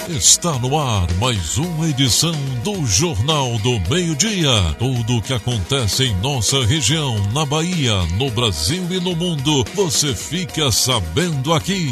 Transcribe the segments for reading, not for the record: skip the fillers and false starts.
Está no ar mais uma edição do Jornal do Meio-Dia. Tudo o que acontece em nossa região, na Bahia, no Brasil e no mundo, você fica sabendo aqui.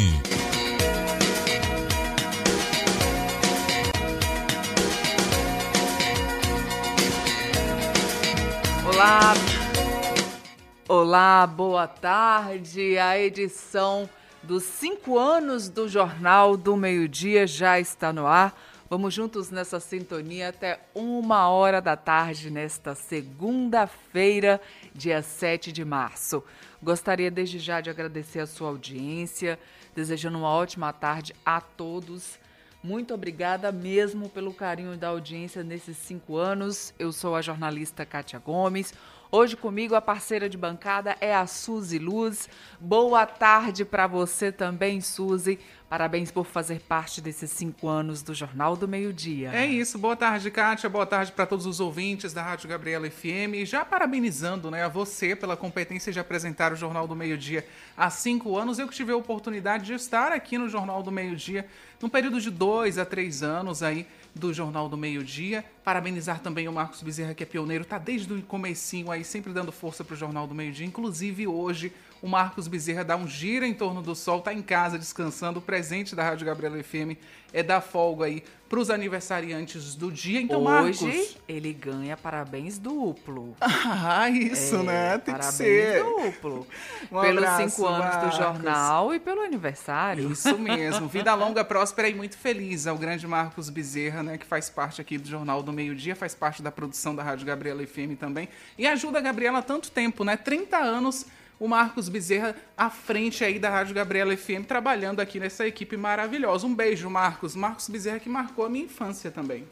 Olá, boa tarde. A edição dos 5 anos do Jornal do Meio-Dia já está no ar. Vamos juntos nessa sintonia até 1h da tarde, nesta segunda-feira, dia 7 de março. Gostaria desde já de agradecer a sua audiência, desejando uma ótima tarde a todos. Muito obrigada mesmo pelo carinho da audiência nesses 5 anos. Eu sou a jornalista Kátia Gomes. Hoje comigo a parceira de bancada é a Suzy Luz. Boa tarde para você também, Suzy. Parabéns por fazer parte desses 5 anos do Jornal do Meio-Dia. É isso, boa tarde, Kátia, boa tarde para todos os ouvintes da Rádio Gabriela FM. E já parabenizando, a você pela competência de apresentar o Jornal do Meio-Dia há 5 anos. Eu que tive a oportunidade de estar aqui no Jornal do Meio-Dia num período de 2 a 3 anos aí do Jornal do Meio-Dia. Parabenizar também o Marcos Bezerra, que é pioneiro, tá desde o comecinho aí, sempre dando força pro Jornal do Meio-Dia. Inclusive hoje o Marcos Bezerra dá um giro em torno do sol, tá em casa descansando. O presente da Rádio Gabriela FM é dar folga aí pros aniversariantes do dia. Então, hoje, Marcos, ele ganha parabéns duplo. Ah, isso, né? Tem que ser. Parabéns duplo. Um pelos abraço, 5 anos Marcos. do jornal e pelo aniversário. Isso mesmo. Vida longa, próspera e muito feliz ao grande Marcos Bezerra, né? Que faz parte aqui do Jornal do Meio-Dia, faz parte da produção da Rádio Gabriela FM também. E ajuda a Gabriela há tanto tempo, né? 30 anos o Marcos Bezerra à frente aí da Rádio Gabriela FM, trabalhando aqui nessa equipe maravilhosa. Um beijo, Marcos. Marcos Bezerra, que marcou a minha infância também.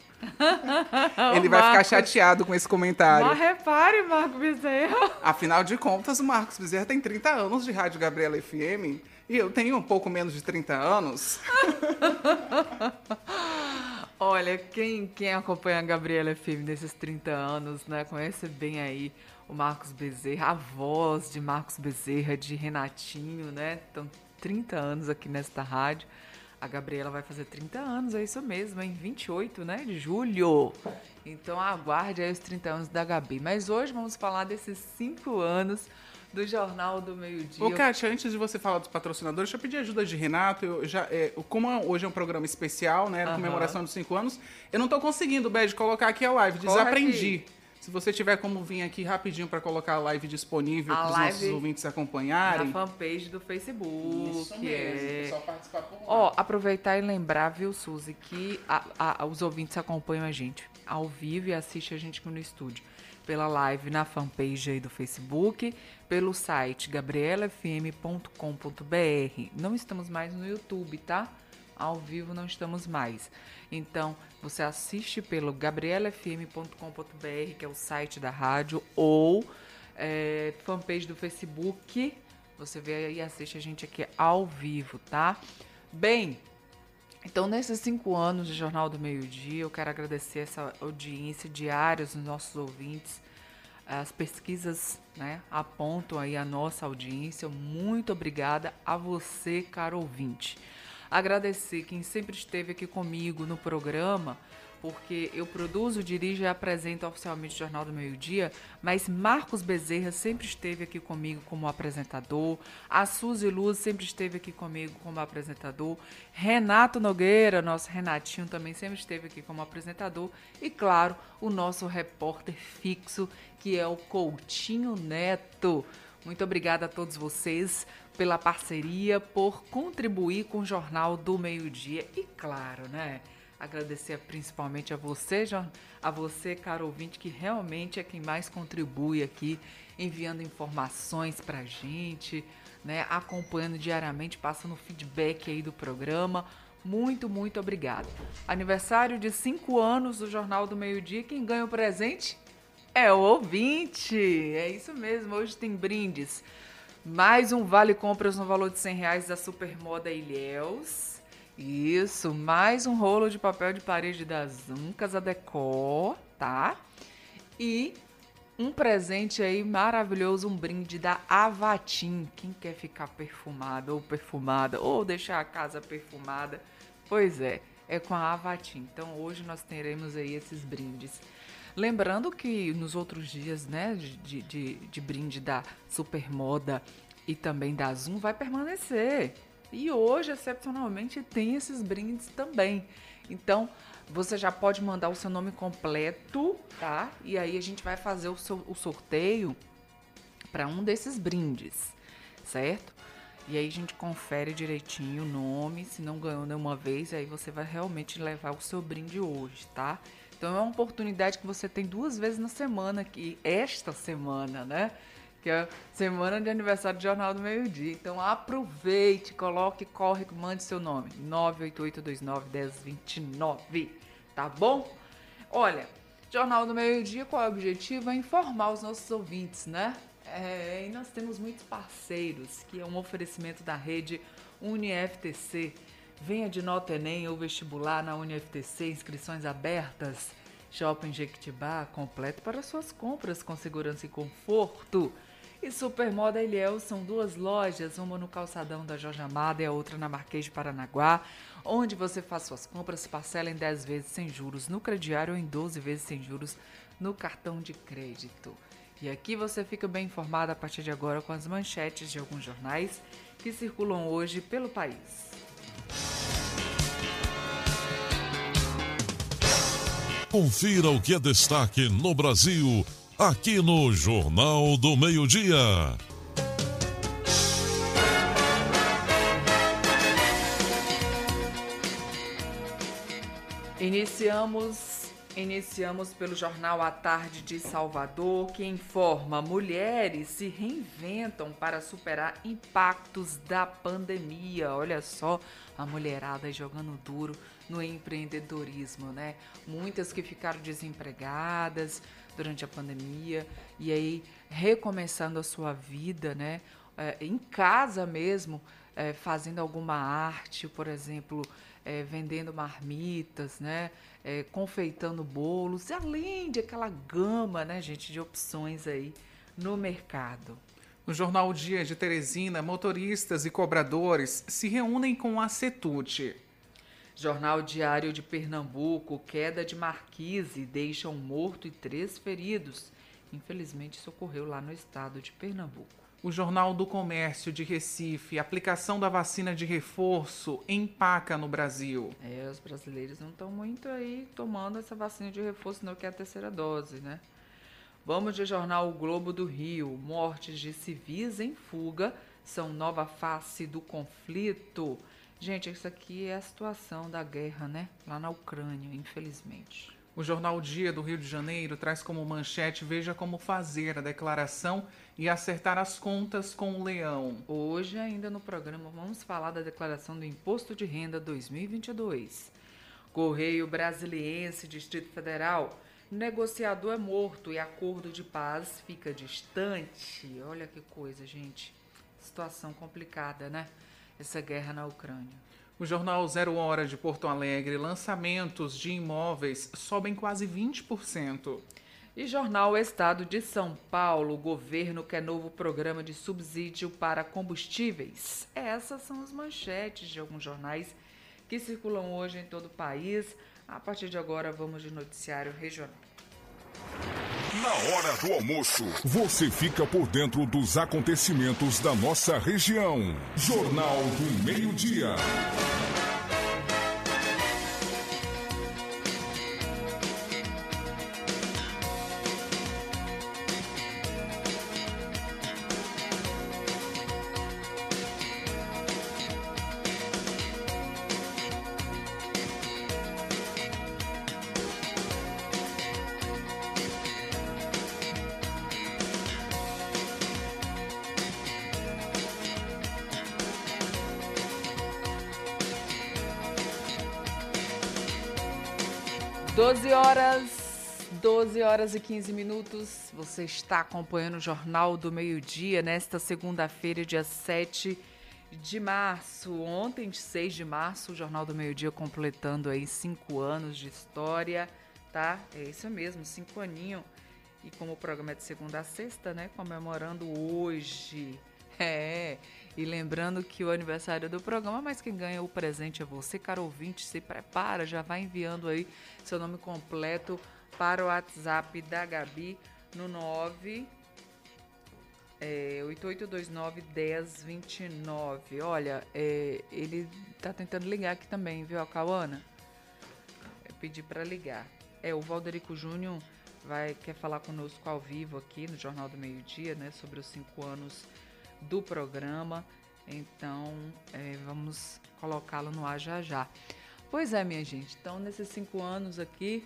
Ele vai ficar chateado com esse comentário. Mas repare, Marcos Bezerra. Afinal de contas, o Marcos Bezerra tem 30 anos de Rádio Gabriela FM e eu tenho um pouco menos de 30 anos. Olha, quem acompanha a Gabriela FM nesses 30 anos, né, conhece bem aí o Marcos Bezerra, a voz de Marcos Bezerra, de Renatinho, né? Então, 30 anos aqui nesta rádio. A Gabriela vai fazer 30 anos, é isso mesmo, em 28, né, de julho. Então, aguarde aí os 30 anos da Gabi. Mas hoje vamos falar desses 5 anos do Jornal do Meio-Dia. Ô, Kátia, antes de você falar dos patrocinadores, deixa eu pedir ajuda de Renato. Como hoje é um programa especial, né, comemoração dos 5 anos, eu não tô conseguindo, Bede, colocar aqui a live. Desaprendi. Se você tiver como vir aqui rapidinho para colocar a live disponível para os nossos ouvintes acompanharem. Na fanpage do Facebook. Isso mesmo, só participar por lá. Ó, aproveitar e lembrar, viu, Suzy, que os ouvintes acompanham a gente ao vivo e assistem a gente aqui no estúdio. Pela live na fanpage aí do Facebook, pelo site gabrielafm.com.br. Não estamos mais no YouTube, tá? Ao vivo não estamos mais. Então, você assiste pelo gabrielafm.com.br, que é o site da rádio, ou fanpage do Facebook. Você vê e assiste a gente aqui ao vivo, tá? Bem, então nesses 5 anos de Jornal do Meio-Dia, eu quero agradecer essa audiência diária dos nossos ouvintes. As pesquisas, né, apontam aí a nossa audiência. Muito obrigada a você, caro ouvinte. Agradecer quem sempre esteve aqui comigo no programa, porque eu produzo, dirijo e apresento oficialmente o Jornal do Meio-Dia, mas Marcos Bezerra sempre esteve aqui comigo como apresentador, a Suzy Luz sempre esteve aqui comigo como apresentador, Renato Nogueira, nosso Renatinho, também sempre esteve aqui como apresentador, e claro, o nosso repórter fixo, que é o Coutinho Neto. Muito obrigada a todos vocês pela parceria, por contribuir com o Jornal do Meio-Dia. E claro, né, agradecer principalmente a você, caro ouvinte, que realmente é quem mais contribui aqui, enviando informações pra gente, né, acompanhando diariamente, passando feedback aí do programa. Muito, muito obrigada. Aniversário de 5 anos do Jornal do Meio-Dia. Quem ganha o presente é o ouvinte. É isso mesmo, hoje tem brindes. Mais um vale compras no valor de R$100 da Supermoda Ilhéus. Isso, mais um rolo de papel de parede da Zoom Casa Decor, tá? E um presente aí maravilhoso, um brinde da Avatim. Quem quer ficar perfumado ou perfumada, ou deixar a casa perfumada, pois é, é com a Avati. Então hoje nós teremos aí esses brindes. Lembrando que nos outros dias, né, de brinde da Supermoda e também da Zoom vai permanecer. E hoje, excepcionalmente, tem esses brindes também. Então, você já pode mandar o seu nome completo, tá? E aí a gente vai fazer o sorteio para um desses brindes, certo? E aí a gente confere direitinho o nome, se não ganhou nenhuma vez, aí você vai realmente levar o seu brinde hoje, tá? Então é uma oportunidade que você tem 2 vezes na semana, esta semana, né? Que é a semana de aniversário do Jornal do Meio-Dia. Então aproveite, coloque, corre, mande seu nome. 988291029, tá bom? Olha, Jornal do Meio-Dia, qual é o objetivo? É informar os nossos ouvintes, né? E nós temos muitos parceiros, que é um oferecimento da rede UniFTC. Venha de nota Enem ou vestibular na UniFTC, inscrições abertas. Shopping Jequitibá, completo para suas compras com segurança e conforto. E Supermoda Ilhéus são 2 lojas, uma no calçadão da Jorge Amado e a outra na Marquês de Paranaguá, onde você faz suas compras, parcela em 10 vezes sem juros no crediário ou em 12 vezes sem juros no cartão de crédito. E aqui você fica bem informado a partir de agora com as manchetes de alguns jornais que circulam hoje pelo país. Confira o que é destaque no Brasil, aqui no Jornal do Meio-Dia. Iniciamos pelo Jornal à Tarde de Salvador, que informa: mulheres se reinventam para superar impactos da pandemia. Olha só, a mulherada jogando duro no empreendedorismo, né? Muitas que ficaram desempregadas durante a pandemia e aí recomeçando a sua vida, né? Em casa mesmo, fazendo alguma arte, por exemplo, vendendo marmitas, né? Confeitando bolos, além de aquela gama, né, gente, de opções aí no mercado. No Jornal Dia de Teresina, motoristas e cobradores se reúnem com a Cetute. Jornal Diário de Pernambuco, queda de marquise deixa um morto e 3 feridos. Infelizmente, isso ocorreu lá no estado de Pernambuco. O Jornal do Comércio de Recife, aplicação da vacina de reforço empaca no Brasil. Os brasileiros não estão muito aí tomando essa vacina de reforço, não, que é a 3ª dose, né? Vamos de Jornal O Globo do Rio. Mortes de civis em fuga são nova face do conflito. Gente, isso aqui é a situação da guerra, né? Lá na Ucrânia, infelizmente. O Jornal Dia do Rio de Janeiro traz como manchete: veja como fazer a declaração e acertar as contas com o leão. Hoje, ainda no programa, vamos falar da declaração do Imposto de Renda 2022. Correio Brasiliense, Distrito Federal. Negociador é morto e acordo de paz fica distante. Olha que coisa, gente. Situação complicada, né? Essa guerra na Ucrânia. O Jornal 0 Hora de Porto Alegre, lançamentos de imóveis sobem quase 20%. E Jornal Estado de São Paulo, o governo quer novo programa de subsídio para combustíveis. Essas são as manchetes de alguns jornais que circulam hoje em todo o país. A partir de agora, vamos de noticiário regional. Na hora do almoço, você fica por dentro dos acontecimentos da nossa região. Jornal do Meio-Dia. 12 horas e 15 minutos. Você está acompanhando o Jornal do Meio-Dia nesta segunda-feira, dia 7 de março. Ontem, 6 de março, o Jornal do Meio-Dia completando aí 5 anos de história, tá? É isso mesmo, 5 aninhos. E como o programa é de segunda a sexta, né? Comemorando hoje. E lembrando que o aniversário do programa, mas quem ganha o presente é você, caro ouvinte. Se prepara, já vai enviando aí seu nome completo para o WhatsApp da Gabi no 8829-1029. Olha, ele tá tentando ligar aqui também, viu, a Cauana? Eu pedi para ligar. O Valderico Júnior quer falar conosco ao vivo aqui no Jornal do Meio-Dia, né, sobre os 5 anos do programa. Então, vamos colocá-lo no ar já já. Pois é, minha gente. Então, nesses 5 anos aqui,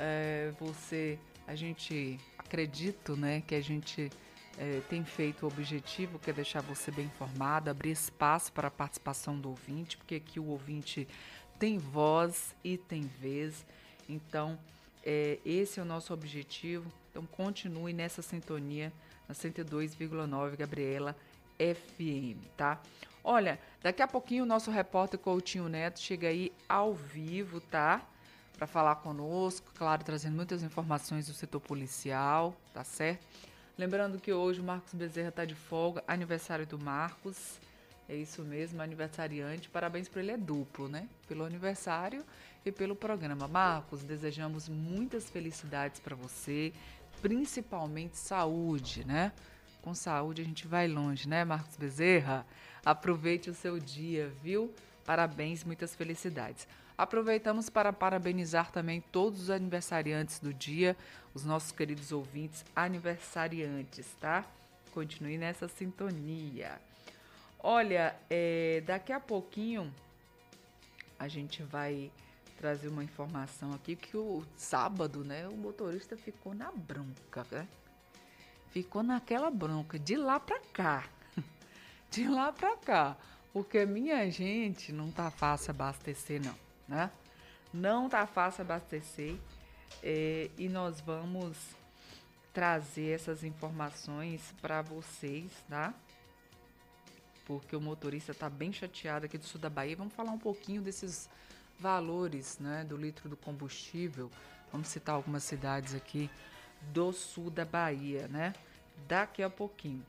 acredito, né, que a gente tem feito o objetivo, que é deixar você bem informado, abrir espaço para a participação do ouvinte, porque aqui o ouvinte tem voz e tem vez. Então, esse é o nosso objetivo. Então, continue nessa sintonia, na 102,9 Gabriela FM, tá? Olha, daqui a pouquinho o nosso repórter Coutinho Neto chega aí ao vivo, tá? Para falar conosco, claro, trazendo muitas informações do setor policial, tá certo? Lembrando que hoje o Marcos Bezerra tá de folga, aniversário do Marcos, é isso mesmo, aniversariante, parabéns para ele, é duplo, né? Pelo aniversário e pelo programa. Marcos, desejamos muitas felicidades para você, principalmente saúde, né? Com saúde a gente vai longe, né, Marcos Bezerra? Aproveite o seu dia, viu? Parabéns, muitas felicidades. Aproveitamos para parabenizar também todos os aniversariantes do dia, os nossos queridos ouvintes aniversariantes, tá? Continue nessa sintonia. Olha, daqui a pouquinho a gente vai trazer uma informação aqui que o sábado, né, o motorista ficou na bronca, né? Ficou naquela bronca, de lá pra cá. De lá pra cá. Porque, minha gente, não tá fácil abastecer, não, né? Não tá fácil abastecer. E nós vamos trazer essas informações para vocês, tá? Porque o motorista tá bem chateado aqui do sul da Bahia. Vamos falar um pouquinho desses valores, né, do litro do combustível. Vamos citar algumas cidades aqui do sul da Bahia, né? Daqui a pouquinho.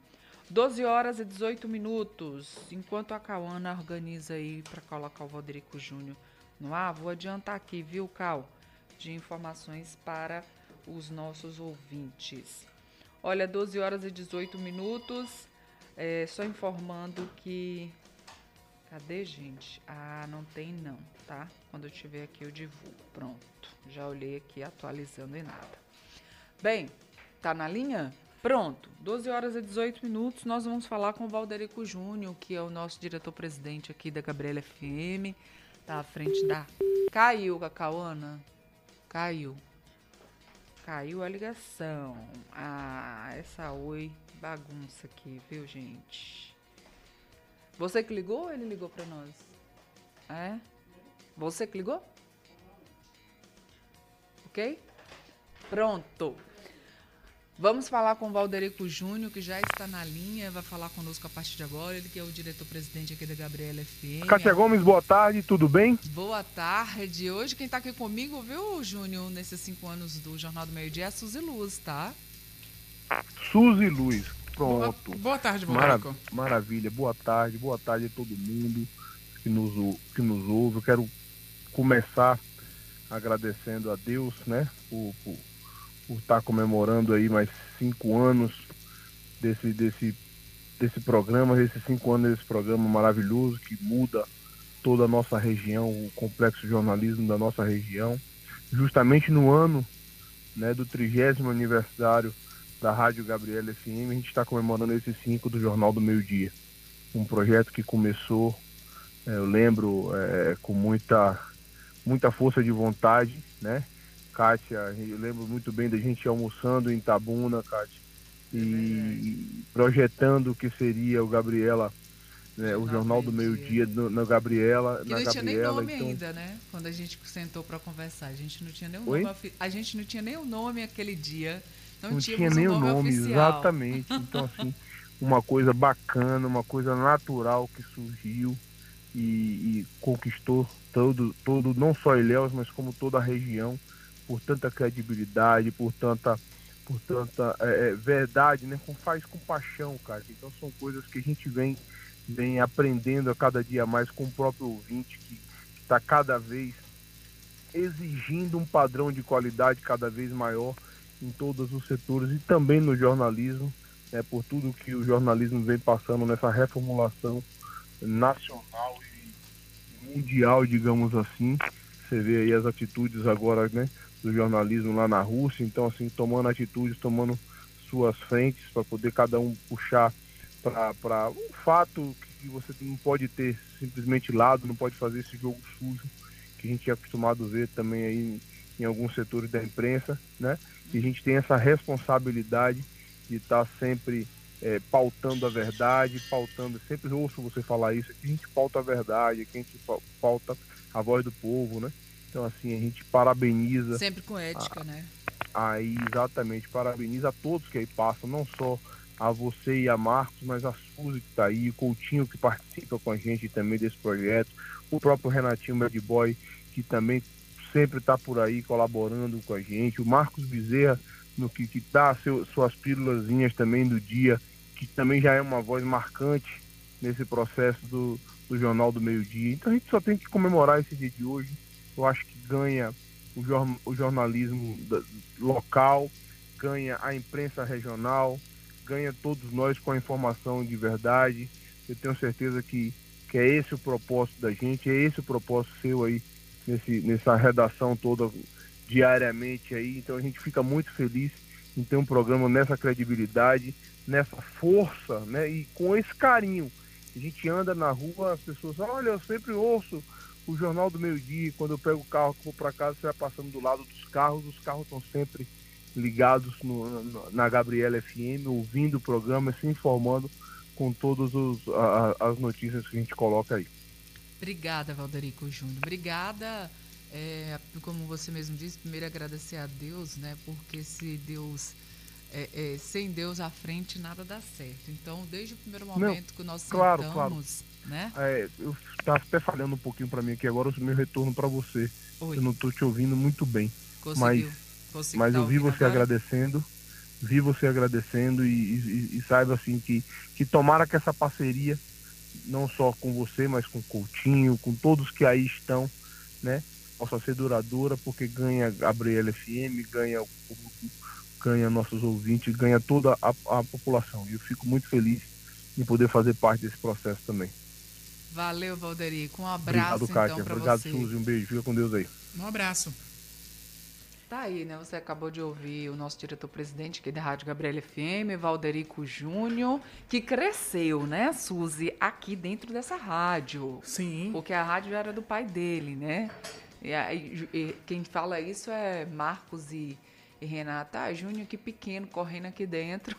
12h18. Enquanto a Cauana organiza aí para colocar o Valderico Júnior no ar, vou adiantar aqui, viu, Cal, de informações para os nossos ouvintes. Olha, 12h18. Só informando que... Cadê, gente? Ah, não tem não, tá? Quando eu tiver aqui eu divulgo. Pronto. Já olhei aqui, atualizando e nada. Bem, tá na linha? Pronto. 12h18. Nós vamos falar com o Valderico Júnior, que é o nosso diretor-presidente aqui da Gabriela FM. Tá à frente da... Caiu, Cacauana. Caiu a ligação. Ah, essa bagunça aqui, viu, gente? Você que ligou ou ele ligou pra nós? Você que ligou? Ok? Pronto. Vamos falar com o Valderico Júnior, que já está na linha, vai falar conosco a partir de agora. Ele que é o diretor-presidente aqui da Gabriela FM. Kátia Gomes, boa tarde, tudo bem? Boa tarde. Hoje quem está aqui comigo, viu, Júnior, nesses 5 anos do Jornal do Meio-Dia é a Suzy Luz, tá? Suzy Luz, pronto. Boa tarde, Valderico. Maravilha, boa tarde a todo mundo que nos ouve. Eu quero começar agradecendo a Deus, né, por estar comemorando aí mais 5 anos desse programa, desses 5 anos desse programa maravilhoso que muda toda a nossa região, o complexo jornalismo da nossa região, justamente no ano, né, do 30º aniversário da Rádio Gabriela FM. A gente está comemorando esses 5 do Jornal do Meio-Dia, um projeto que começou, eu lembro, com muita força de vontade, né? Kátia, eu lembro muito bem da gente almoçando em Itabuna, Kátia, e projetando o que seria o Gabriela, né, o Jornal do Meio-Dia na Gabriela. Que não tinha nem nome então... ainda, né? Quando a gente sentou para conversar, a gente não tinha nem o nome. A gente não tinha nem o nome aquele dia. Não tinha nem o nome oficial. Exatamente. Então, assim, uma coisa bacana, uma coisa natural que surgiu e conquistou todo, não só Ilhéus, mas como toda a região, por tanta credibilidade, por tanta verdade, né? Faz com paixão, cara. Então são coisas que a gente vem vem aprendendo a cada dia mais com o próprio ouvinte, que está cada vez exigindo um padrão de qualidade cada vez maior em todos os setores e também no jornalismo, né, por tudo que o jornalismo vem passando nessa reformulação nacional e mundial, digamos assim. Você vê aí as atitudes agora, né, do jornalismo lá na Rússia, então assim, tomando atitudes, tomando suas frentes para poder cada um puxar para um fato que você não pode ter simplesmente lado, não pode fazer esse jogo sujo que a gente é acostumado a ver também aí em alguns setores da imprensa, né? E a gente tem essa responsabilidade de estar sempre pautando a verdade, sempre ouço você falar isso, aqui a gente pauta a verdade, aqui a gente pauta a voz do povo, né? Então, assim, a gente parabeniza... Sempre com ética, né? Aí, exatamente, parabeniza a todos que aí passam, não só a você e a Marcos, mas a Suzy que está aí, o Coutinho que participa com a gente também desse projeto, o próprio Renatinho Bad Boy, que também sempre está por aí colaborando com a gente, o Marcos Bezerra, que dá suas pílulazinhas também do dia, que também já é uma voz marcante nesse processo do Jornal do Meio-Dia. Então a gente só tem que comemorar esse dia de hoje. Eu acho que ganha o jornalismo local, ganha a imprensa regional, ganha todos nós com a informação de verdade. Eu tenho certeza que é esse o propósito da gente, é esse o propósito seu aí nessa redação toda diariamente aí. Então a gente fica muito feliz em ter um programa nessa credibilidade, nessa força, né? E com esse carinho. A gente anda na rua, as pessoas, olha, eu sempre ouço o Jornal do Meio-Dia, quando eu pego o carro que vou para casa, você vai passando do lado dos carros, os carros estão sempre ligados na Gabriela FM, ouvindo o programa, se informando com todas as notícias que a gente coloca aí. Obrigada, Valderico Júnior. Obrigada, como você mesmo disse, primeiro agradecer a Deus, né? Porque se Deus, sem Deus à frente, nada dá certo. Então, desde o primeiro momento que nós sentamos, claro. Né? Eu estava até falhando um pouquinho para mim aqui agora, o meu retorno para você. Oi. Eu não estou te ouvindo muito bem. Conseguiu. Mas eu vi você agradecendo, e saiba assim que tomara que essa parceria, não só com você, mas com o Coutinho, com todos que aí estão, né, possa ser duradoura, porque ganha a Gabriela FM, ganha o público, ganha nossos ouvintes, ganha toda a população. E eu fico muito feliz em poder fazer parte desse processo também. Valeu, Valderico. Um abraço. Obrigado, Kátia. Então, para Obrigado, você. Suzy. Um beijo. Fica com Deus aí. Um abraço. Tá aí, né? Você acabou de ouvir o nosso diretor-presidente aqui da Rádio Gabriela FM, Valderico Júnior, que cresceu, né, Suzy, aqui dentro dessa rádio. Sim. Porque a rádio era do pai dele, né? E quem fala isso é Marcos e Renata. Júnior, que pequeno, correndo aqui dentro.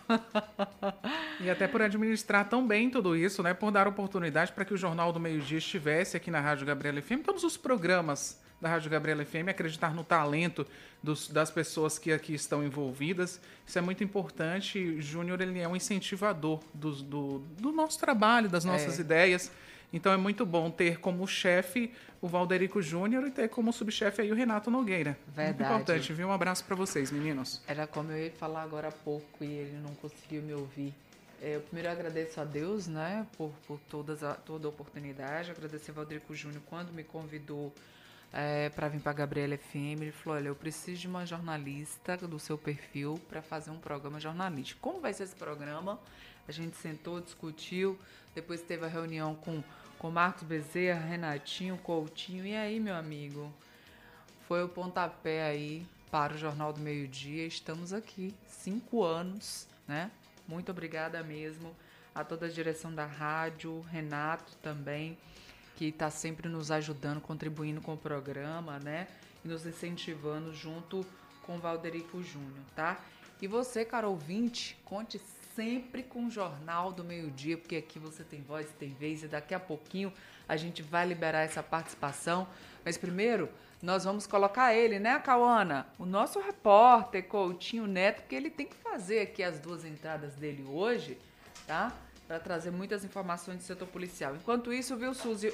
E até por administrar tão bem tudo isso, né? Por dar oportunidade para que o Jornal do Meio-Dia estivesse aqui na Rádio Gabriela FM, todos os programas da Rádio Gabriela FM, acreditar no talento das pessoas que aqui estão envolvidas. Isso é muito importante. Júnior, ele é um incentivador do nosso trabalho, das nossas ideias. Então é muito bom ter como chefe o Valderico Júnior e ter como subchefe aí o Renato Nogueira. Verdade. Muito importante, viu? Um abraço para vocês, meninos. Era como eu ia falar agora há pouco e ele não conseguiu me ouvir. Eu primeiro agradeço a Deus, né, por toda a oportunidade. Agradecer ao Valderico Júnior quando me convidou para vir para a Gabriela FM. Ele falou, olha, eu preciso de uma jornalista do seu perfil para fazer um programa jornalístico. Como vai ser esse programa? A gente sentou, discutiu, depois teve a reunião com Marcos Bezerra, Renatinho, Coutinho. E aí, meu amigo, foi o pontapé aí para o Jornal do Meio-Dia. Estamos aqui, 5 anos, né? Muito obrigada mesmo a toda a direção da rádio, Renato também, que está sempre nos ajudando, contribuindo com o programa, né? E nos incentivando junto com o Valderico Júnior, tá? E você, caro ouvinte, conte sempre com o Jornal do Meio-Dia, porque aqui você tem voz, tem vez, e daqui a pouquinho a gente vai liberar essa participação. Mas primeiro, nós vamos colocar ele, né, Cauana? O nosso repórter, Coutinho Neto, porque ele tem que fazer aqui as 2 entradas dele hoje, tá? Para trazer muitas informações do setor policial. Enquanto isso, viu, Suzy,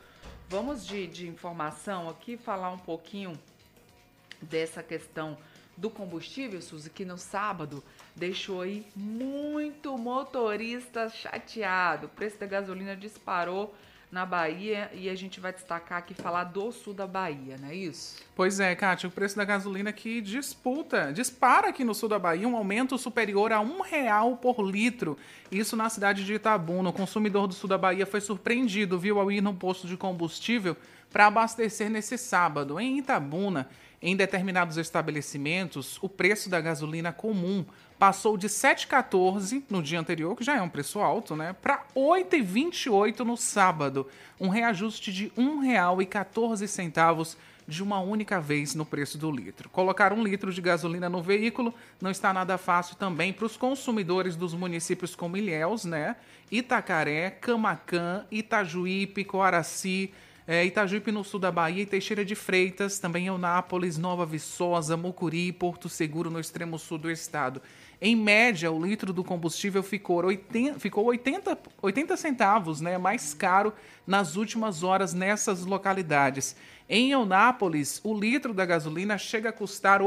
vamos de informação aqui, falar um pouquinho dessa questão do combustível, Suzy, que no sábado deixou aí muito motorista chateado. O preço da gasolina disparou na Bahia e a gente vai destacar aqui, falar do sul da Bahia, não é isso? Pois é, Kátia, o preço da gasolina que dispara aqui no sul da Bahia, um aumento superior a R$1 por litro. Isso na cidade de Itabuna. O consumidor do sul da Bahia foi surpreendido, viu, ao ir no posto de combustível para abastecer nesse sábado. Em Itabuna, em determinados estabelecimentos, o preço da gasolina comum passou de R$ 7,14 no dia anterior, que já é um preço alto, né, para R$ 8,28 no sábado. Um reajuste de R$ 1,14 de uma única vez no preço do litro. Colocar 1 litro de gasolina no veículo não está nada fácil também para os consumidores dos municípios como Ilhéus, né, Itacaré, Camaquã, Itajuípe, Coaraci, Itajuípe no sul da Bahia e Teixeira de Freitas, também Eunápolis, Nova Viçosa, Mucuri e Porto Seguro no extremo sul do estado. Em média, o litro do combustível ficou 80 centavos, né, mais caro nas últimas horas nessas localidades. Em Eunápolis, o litro da gasolina chega a custar R$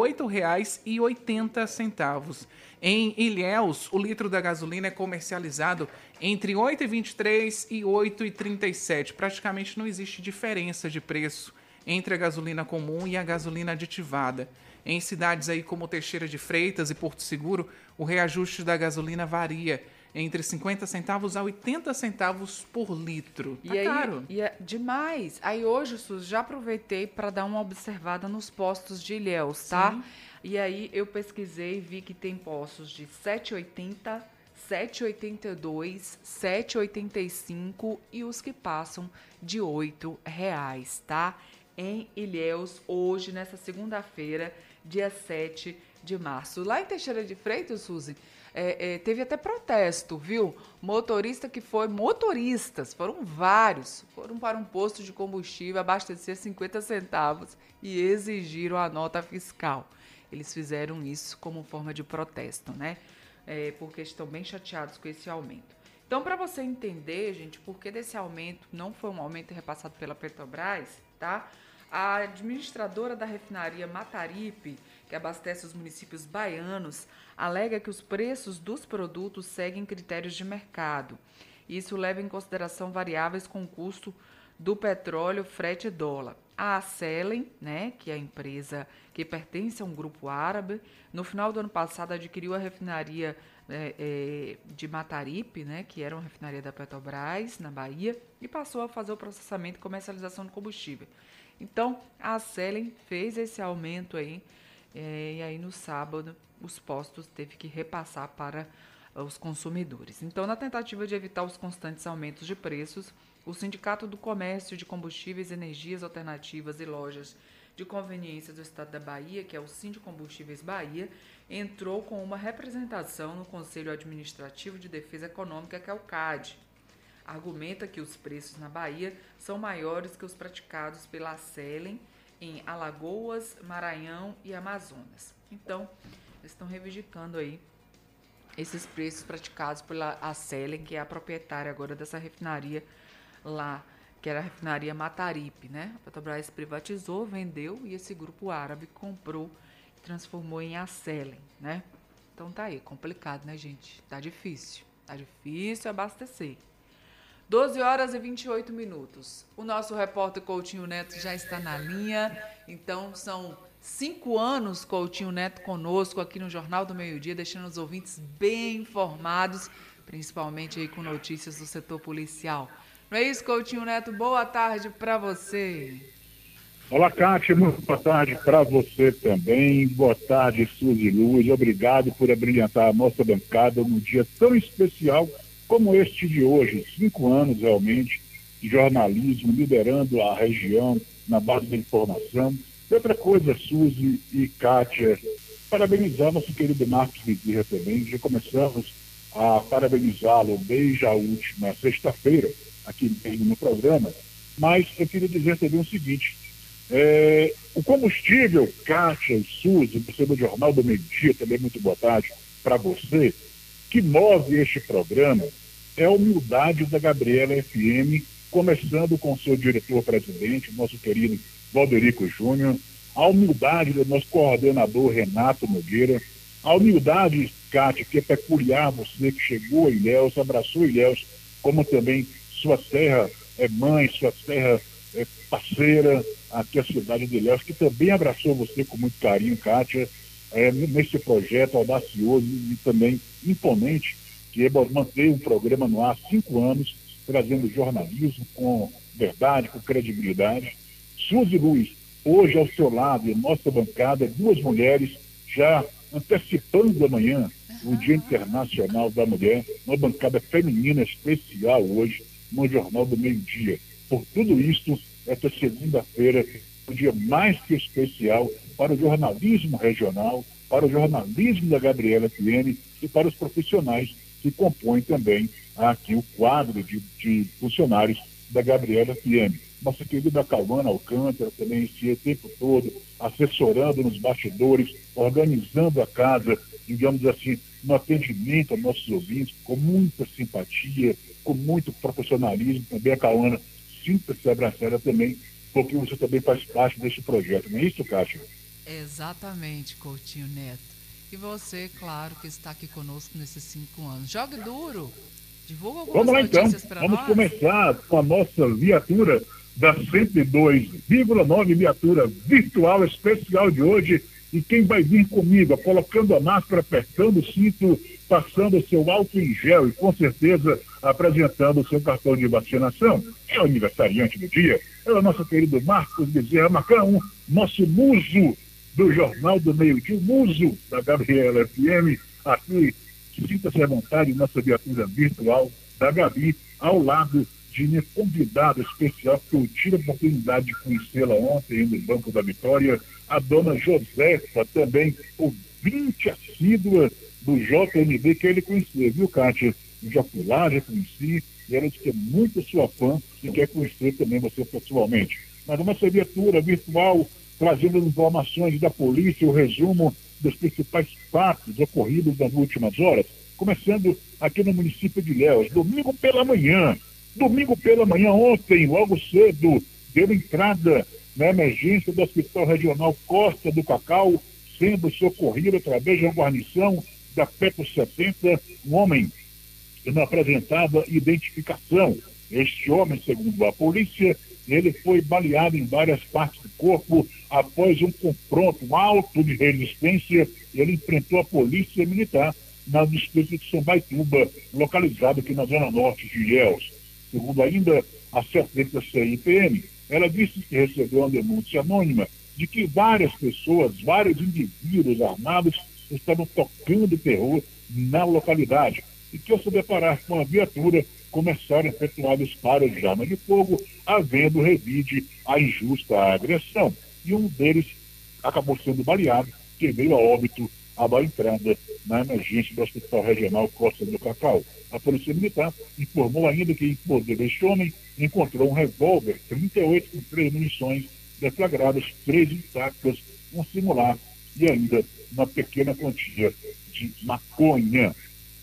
8,80. Em Ilhéus, o litro da gasolina é comercializado entre R$ 8,23 e R$ 8,37. Praticamente não existe diferença de preço entre a gasolina comum e a gasolina aditivada. Em cidades aí como Teixeira de Freitas e Porto Seguro, o reajuste da gasolina varia entre 50 centavos a 80 centavos por litro. Tá caro. E é demais. Aí hoje, Sus, já aproveitei para dar uma observada nos postos de Ilhéus, tá? Sim. E aí eu pesquisei e vi que tem postos de R$ 7,80, R$ 7,82, R$ 7,85 e os que passam de R$ 8,00, tá? Em Ilhéus, hoje, nessa segunda-feira, dia 7 de março. Lá em Teixeira de Freitas, Suzy, teve até protesto, viu? Motoristas, foram vários, foram para um posto de combustível abastecer 50 centavos e exigiram a nota fiscal. Eles fizeram isso como forma de protesto, né? Porque estão bem chateados com esse aumento. Então, para você entender, gente, por que desse aumento não foi um aumento repassado pela Petrobras, tá? A administradora da refinaria Mataripe, que abastece os municípios baianos, alega que os preços dos produtos seguem critérios de mercado. Isso leva em consideração variáveis com o custo do petróleo, frete e dólar. A Acelen, né, que é a empresa que pertence a um grupo árabe, no final do ano passado adquiriu a refinaria de Mataripe, né, que era uma refinaria da Petrobras, na Bahia, e passou a fazer o processamento e comercialização de combustível. Então, a Acelen fez esse aumento aí, e aí no sábado os postos teve que repassar para os consumidores. Então, na tentativa de evitar os constantes aumentos de preços, o Sindicato do Comércio de Combustíveis, Energias Alternativas e Lojas de Conveniência do Estado da Bahia, que é o Sindicombustíveis Bahia, entrou com uma representação no Conselho Administrativo de Defesa Econômica, que é o CAD. Argumenta que os preços na Bahia são maiores que os praticados pela Acelen em Alagoas, Maranhão e Amazonas. Então, eles estão reivindicando aí esses preços praticados pela Acelen, que é a proprietária agora dessa refinaria lá, que era a refinaria Mataripe, né? A Petrobras privatizou, vendeu e esse grupo árabe comprou e transformou em Acelen, né? Então tá aí, complicado, né, gente? Tá difícil abastecer. 12 horas e 28 minutos. O nosso repórter Coutinho Neto já está na linha. Então, são 5 anos, Coutinho Neto, conosco aqui no Jornal do Meio-Dia, deixando os ouvintes bem informados, principalmente aí com notícias do setor policial. Não é isso, Coutinho Neto? Boa tarde para você. Olá, Kátia. Muito boa tarde para você também. Boa tarde, Suzy Luz. Obrigado por abrilhantar a nossa bancada num dia tão especial como este de hoje, 5 anos realmente de jornalismo, liderando a região na base da informação. E outra coisa, Suzy e Kátia, parabenizar nosso querido Marcos Bezerra também. Já começamos a parabenizá-lo desde a última sexta-feira, aqui mesmo no programa. Mas eu queria dizer também o seguinte, o combustível, Kátia e Suzy, você do Jornal do Meio-Dia, também muito boa tarde para você, que move este programa é a humildade da Gabriela FM, começando com seu diretor-presidente, nosso querido Valderico Júnior, a humildade do nosso coordenador Renato Nogueira, a humildade, Cátia, que é peculiar, você que chegou a Ilhéus, abraçou Ilhéus, como também sua terra é mãe, sua terra é parceira, aqui a cidade de Ilhéus, que também abraçou você com muito carinho, Cátia, nesse projeto audacioso e também imponente, que é manter um programa no ar há 5 anos, trazendo jornalismo com verdade, com credibilidade. Suzy Luiz, hoje ao seu lado, e nossa bancada, 2 mulheres já antecipando amanhã o Dia Internacional da Mulher, uma bancada feminina especial hoje no Jornal do Meio-Dia. Por tudo isso, esta segunda-feira, um dia mais que especial para o jornalismo regional, para o jornalismo da Gabriela FM e para os profissionais que compõem também aqui o quadro de funcionários da Gabriela FM. Nossa querida Cauana Alcântara também esse tempo todo assessorando nos bastidores, organizando a casa, digamos assim, no atendimento aos nossos ouvintes, com muita simpatia, com muito profissionalismo. Também a Cauana sinta-se abraçada também, porque você também faz parte desse projeto. Não é isso, Cátia? Exatamente, Coutinho Neto. E você, claro, que está aqui conosco nesses 5 anos. Jogue duro! Divulga algumas notícias para nós. Vamos começar com a nossa viatura da 102,9, viatura virtual especial de hoje. E quem vai vir comigo, colocando a máscara, apertando o cinto, passando o seu álcool em gel e com certeza apresentando o seu cartão de vacinação, é o aniversariante do dia, é o nosso querido Marcos Bezerra Macão, nosso muso do Jornal do Meio-Dia, o muso da Gabriela FM, aqui, sinta-se à vontade, nossa viatura virtual da Gabi, ao lado de minha convidada especial, que eu tive a oportunidade de conhecê-la ontem no Banco da Vitória, a dona Josefa, também ouvinte assídua do JMB, que ele conhecia, viu, Cátia? Eu já fui lá, já conheci, e ela disse que é muito sua fã e quer conhecer também você pessoalmente. Mas uma viatura virtual, trazendo informações da polícia, o resumo dos principais fatos ocorridos nas últimas horas, começando aqui no município de Ilhéus, domingo pela manhã, ontem, logo cedo, deu entrada na emergência do Hospital Regional Costa do Cacau, sendo socorrido através de uma guarnição da PECO 70, um homem que não apresentava identificação. Este homem, segundo a polícia, ele foi baleado em várias partes do corpo após um confronto, um auto de resistência. Ele enfrentou a polícia militar na distrito de Sambaituba, localizado aqui na zona norte de Ilhéus. Segundo ainda a servente da CIPM, ela disse que recebeu uma denúncia anônima de que várias pessoas, vários indivíduos armados estavam tocando terror na localidade e que, ao se deparar com a viatura, começaram a efetuar disparos de arma de fogo, havendo revide a injusta agressão. E um deles acabou sendo baleado, que veio a óbito à entrada na emergência do Hospital Regional Costa do Cacau. A Polícia Militar informou ainda que, em poder deste homem, encontrou um revólver 38 com 3 munições deflagradas, 3 intactas, um celular e ainda uma pequena quantia de maconha.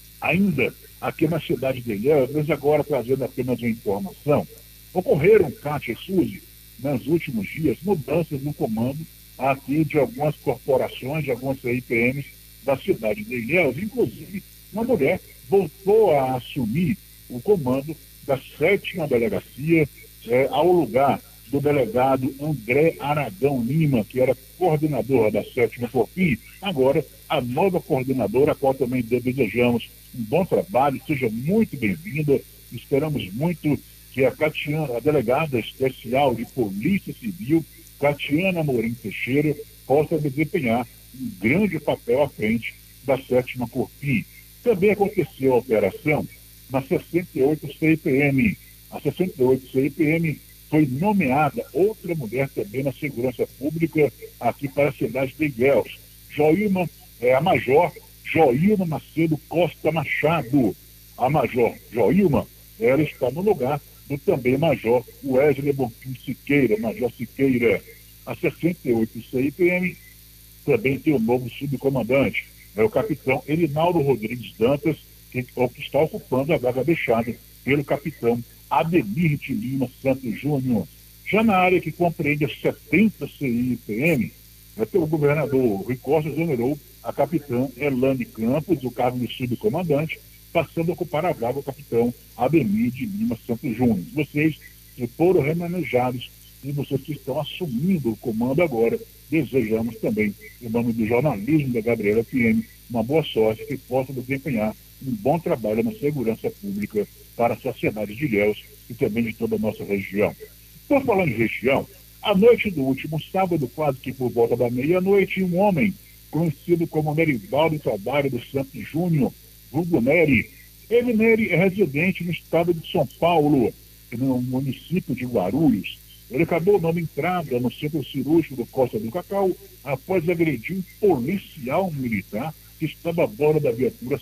Ainda aqui na cidade de Ilhéus, mas agora trazendo apenas uma informação, ocorreram, Cátia e Suzy, nos últimos dias, mudanças no comando aqui de algumas corporações, de algumas CIPMs da cidade de Ilhéus, inclusive uma mulher voltou a assumir o comando da 7ª delegacia ao lugar do delegado André Aragão Lima, que era coordenador da 7ª Corpim. Agora, a nova coordenadora, a qual também desejamos um bom trabalho, seja muito bem-vinda. Esperamos muito que a Catiana, a delegada especial de Polícia Civil, Catiana Amorim Teixeira, possa desempenhar um grande papel à frente da 7ª Corpim. Também aconteceu a operação na 68 CIPM. A 68 CIPM foi nomeada outra mulher também na segurança pública aqui para a cidade de Ilhéus. A Major Joilma Macedo Costa Machado. A Major Joilma, ela está no lugar do também Major Wesley Bonfim Siqueira, Major Siqueira. A 68 CIPM também tem um novo subcomandante, é o capitão Erinaldo Rodrigues Dantas, que está ocupando a vaga deixada pelo capitão Ademir de Lima Santos Júnior. Já na área que compreende as 70 CI e PM, o governador Rui Costa exonerou a capitã Elane Campos do cargo de subcomandante, passando a ocupar a vaga do capitão Ademir de Lima Santos Júnior. Vocês que foram remanejados e vocês que estão assumindo o comando agora, desejamos também, em nome do jornalismo da Gabriela FM, uma boa sorte, que possa desempenhar um bom trabalho na segurança pública para a sociedade de Ilhéus e também de toda a nossa região. Por falar em região, à noite do último sábado, quase que por volta da meia-noite, um homem conhecido como Nerivaldo Trabalho dos Santos Júnior, vulgo Nery. Nery é residente no estado de São Paulo, no município de Guarulhos. Ele acabou dando entrada no centro cirúrgico do Costa do Cacau após agredir um policial militar que estava a bordo da viatura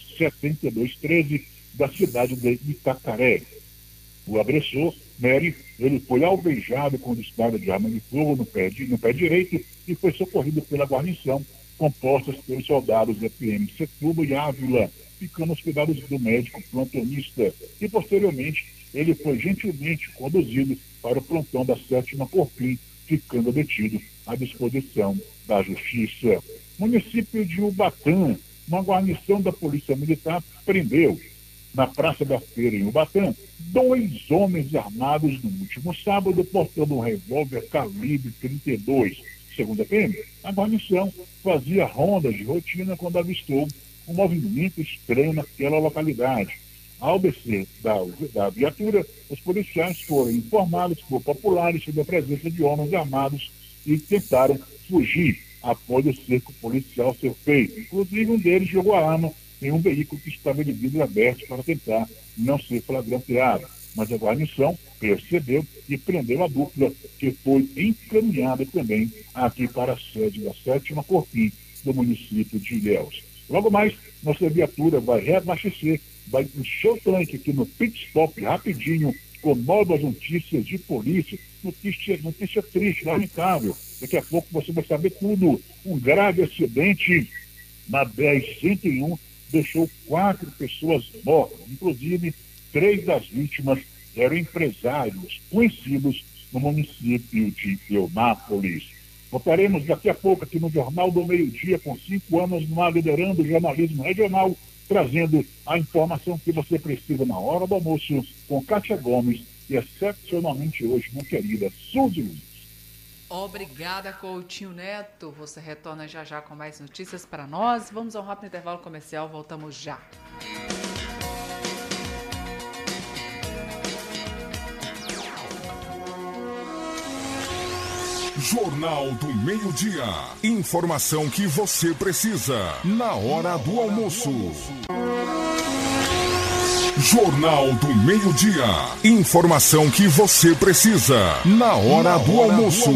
7213 da cidade de Itacaré. O agressor, Nery, ele foi alvejado com disparo de arma de fogo no pé direito e foi socorrido pela guarnição, compostas pelos soldados da PM Setúbal e Ávila, ficando hospedados do médico plantonista. E, posteriormente, ele foi gentilmente conduzido para o plantão da 7ª Corpim, ficando detido à disposição da Justiça. Município de Ubatã, uma guarnição da Polícia Militar prendeu, na Praça da Feira, em Ubatã, 2 homens armados no último sábado, portando um revólver calibre 32. Segundo a PM, a guarnição fazia rondas de rotina quando avistou um movimento estranho naquela localidade. Ao descer da viatura, os policiais foram informados por populares sobre a presença de homens armados e tentaram fugir após o cerco policial ser feito. Inclusive, um deles jogou a arma em um veículo que estava de vidro aberto para tentar não ser flagranteado. Mas a guarnição percebeu e prendeu a dupla, que foi encaminhada também aqui para a sede da 7ª Corpim do município de Ilhéus. Logo mais, nossa viatura vai reabastecer, vai encher o tanque aqui no Pit Stop rapidinho, com novas notícias de polícia, notícia triste, lamentável. Daqui a pouco você vai saber tudo. Um grave acidente na BR-101 deixou 4 pessoas mortas, inclusive 3 das vítimas eram empresários conhecidos no município de Eunápolis. Voltaremos daqui a pouco aqui no Jornal do Meio-Dia, com 5 anos no ar, liderando o jornalismo regional, trazendo a informação que você precisa na hora do almoço, com Kátia Gomes e, excepcionalmente hoje, minha querida Suzy Luiz. Obrigada, Coutinho Neto. Você retorna já já com mais notícias para nós. Vamos a um rápido intervalo comercial, voltamos já. Jornal do Meio-Dia. Informação que você precisa na hora do almoço. Jornal do Meio-Dia. Informação que você precisa na hora do almoço.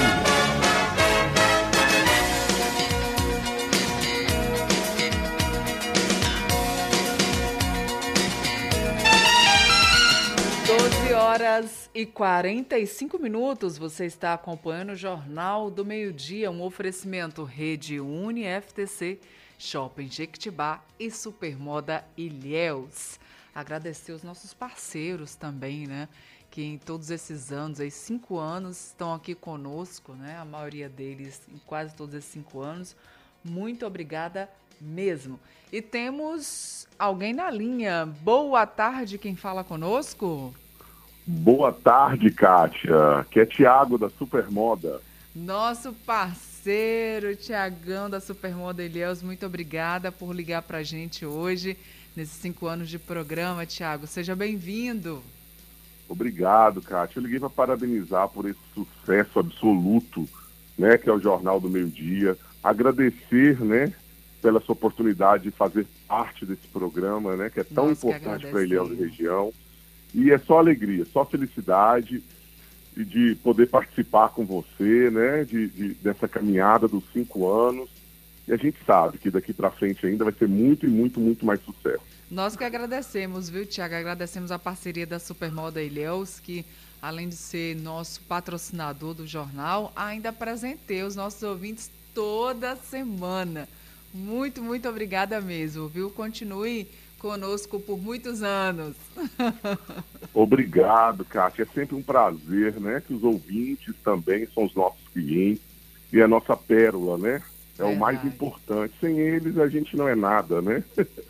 12h45, você está acompanhando o Jornal do Meio-Dia, um oferecimento Rede Uni, FTC, Shopping Jequitibá e Supermoda Ilhéus. Agradecer os nossos parceiros também, né? Que em todos esses anos, aí 5 anos, estão aqui conosco, né? A maioria deles em quase todos esses 5 anos. Muito obrigada mesmo. E temos alguém na linha. Boa tarde, quem fala conosco? Boa tarde, Kátia. Que é Tiago da Supermoda. Nosso parceiro, Tiagão da Supermoda Ilhéus, muito obrigada por ligar pra gente hoje, nesses 5 anos de programa, Tiago. Seja bem-vindo. Obrigado, Kátia. Eu liguei para parabenizar por esse sucesso absoluto, né, que é o Jornal do Meio-Dia. Agradecer, né, pela sua oportunidade de fazer parte desse programa, né, que é tão importante para Ilhéus e região. E é só alegria, só felicidade e de poder participar com você, né, dessa caminhada dos 5 anos. E a gente sabe que daqui para frente ainda vai ser muito e muito, muito mais sucesso. Nós que agradecemos, viu, Tiago? Agradecemos a parceria da Supermoda Ilhéus, que além de ser nosso patrocinador do jornal, ainda presenteia os nossos ouvintes toda semana. Muito, muito obrigada mesmo, viu? Continue conosco por muitos anos. Obrigado, Kátia. É sempre um prazer, né? Que os ouvintes também são os nossos clientes e a nossa pérola, né? É o mais importante. Sem eles, a gente não é nada, né?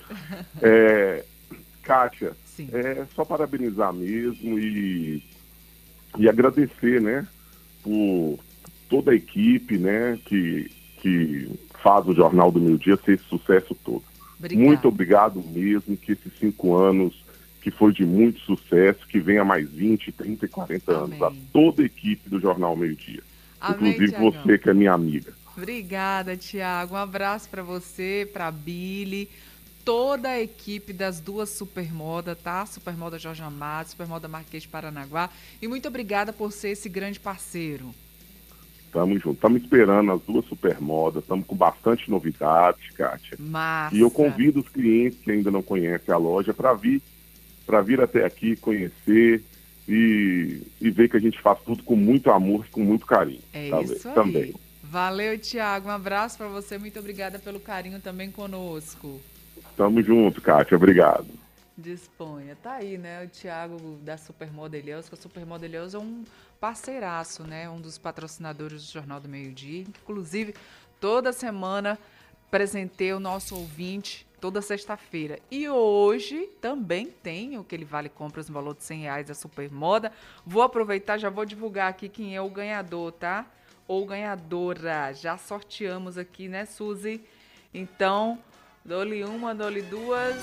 Kátia, só parabenizar mesmo e agradecer, né? Por toda a equipe, né? Que faz o Jornal do Meio Dia ser esse sucesso todo. Obrigado. Muito obrigado mesmo, que esses 5 anos, que foi de muito sucesso, que venha mais 20, 30 e 40 anos. A toda a equipe do Jornal Meio Dia. Amém, inclusive Thiagão. Você, que é minha amiga. Obrigada, Tiago. Um abraço para você, para a Billy, toda a equipe das duas Supermoda, tá? Supermoda Jorge Amado, Supermoda Marquês de Paranaguá. E muito obrigada por ser esse grande parceiro. Tamo junto. Estamos esperando as duas Supermodas. Estamos com bastante novidades, Kátia. Massa. E eu convido os clientes que ainda não conhecem a loja para vir até aqui, conhecer e ver que a gente faz tudo com muito amor e com muito carinho. Isso aí. Também. Valeu, Tiago. Um abraço para você. Muito obrigada pelo carinho também conosco. Tamo junto, Kátia. Obrigado. Disponha. Tá aí, né? O Tiago da Supermoda Ilhéus, que a Supermoda Ilhéus é um parceiraço, né? Um dos patrocinadores do Jornal do Meio Dia. Inclusive, toda semana presentei o nosso ouvinte, toda sexta-feira. E hoje também tem aquele Vale Compras no valor de R$100 da Supermoda. Vou aproveitar, já vou divulgar aqui quem é o ganhador, tá? Ou ganhadora. Já sorteamos aqui, né, Suzy? Então, dou-lhe uma, dou-lhe duas.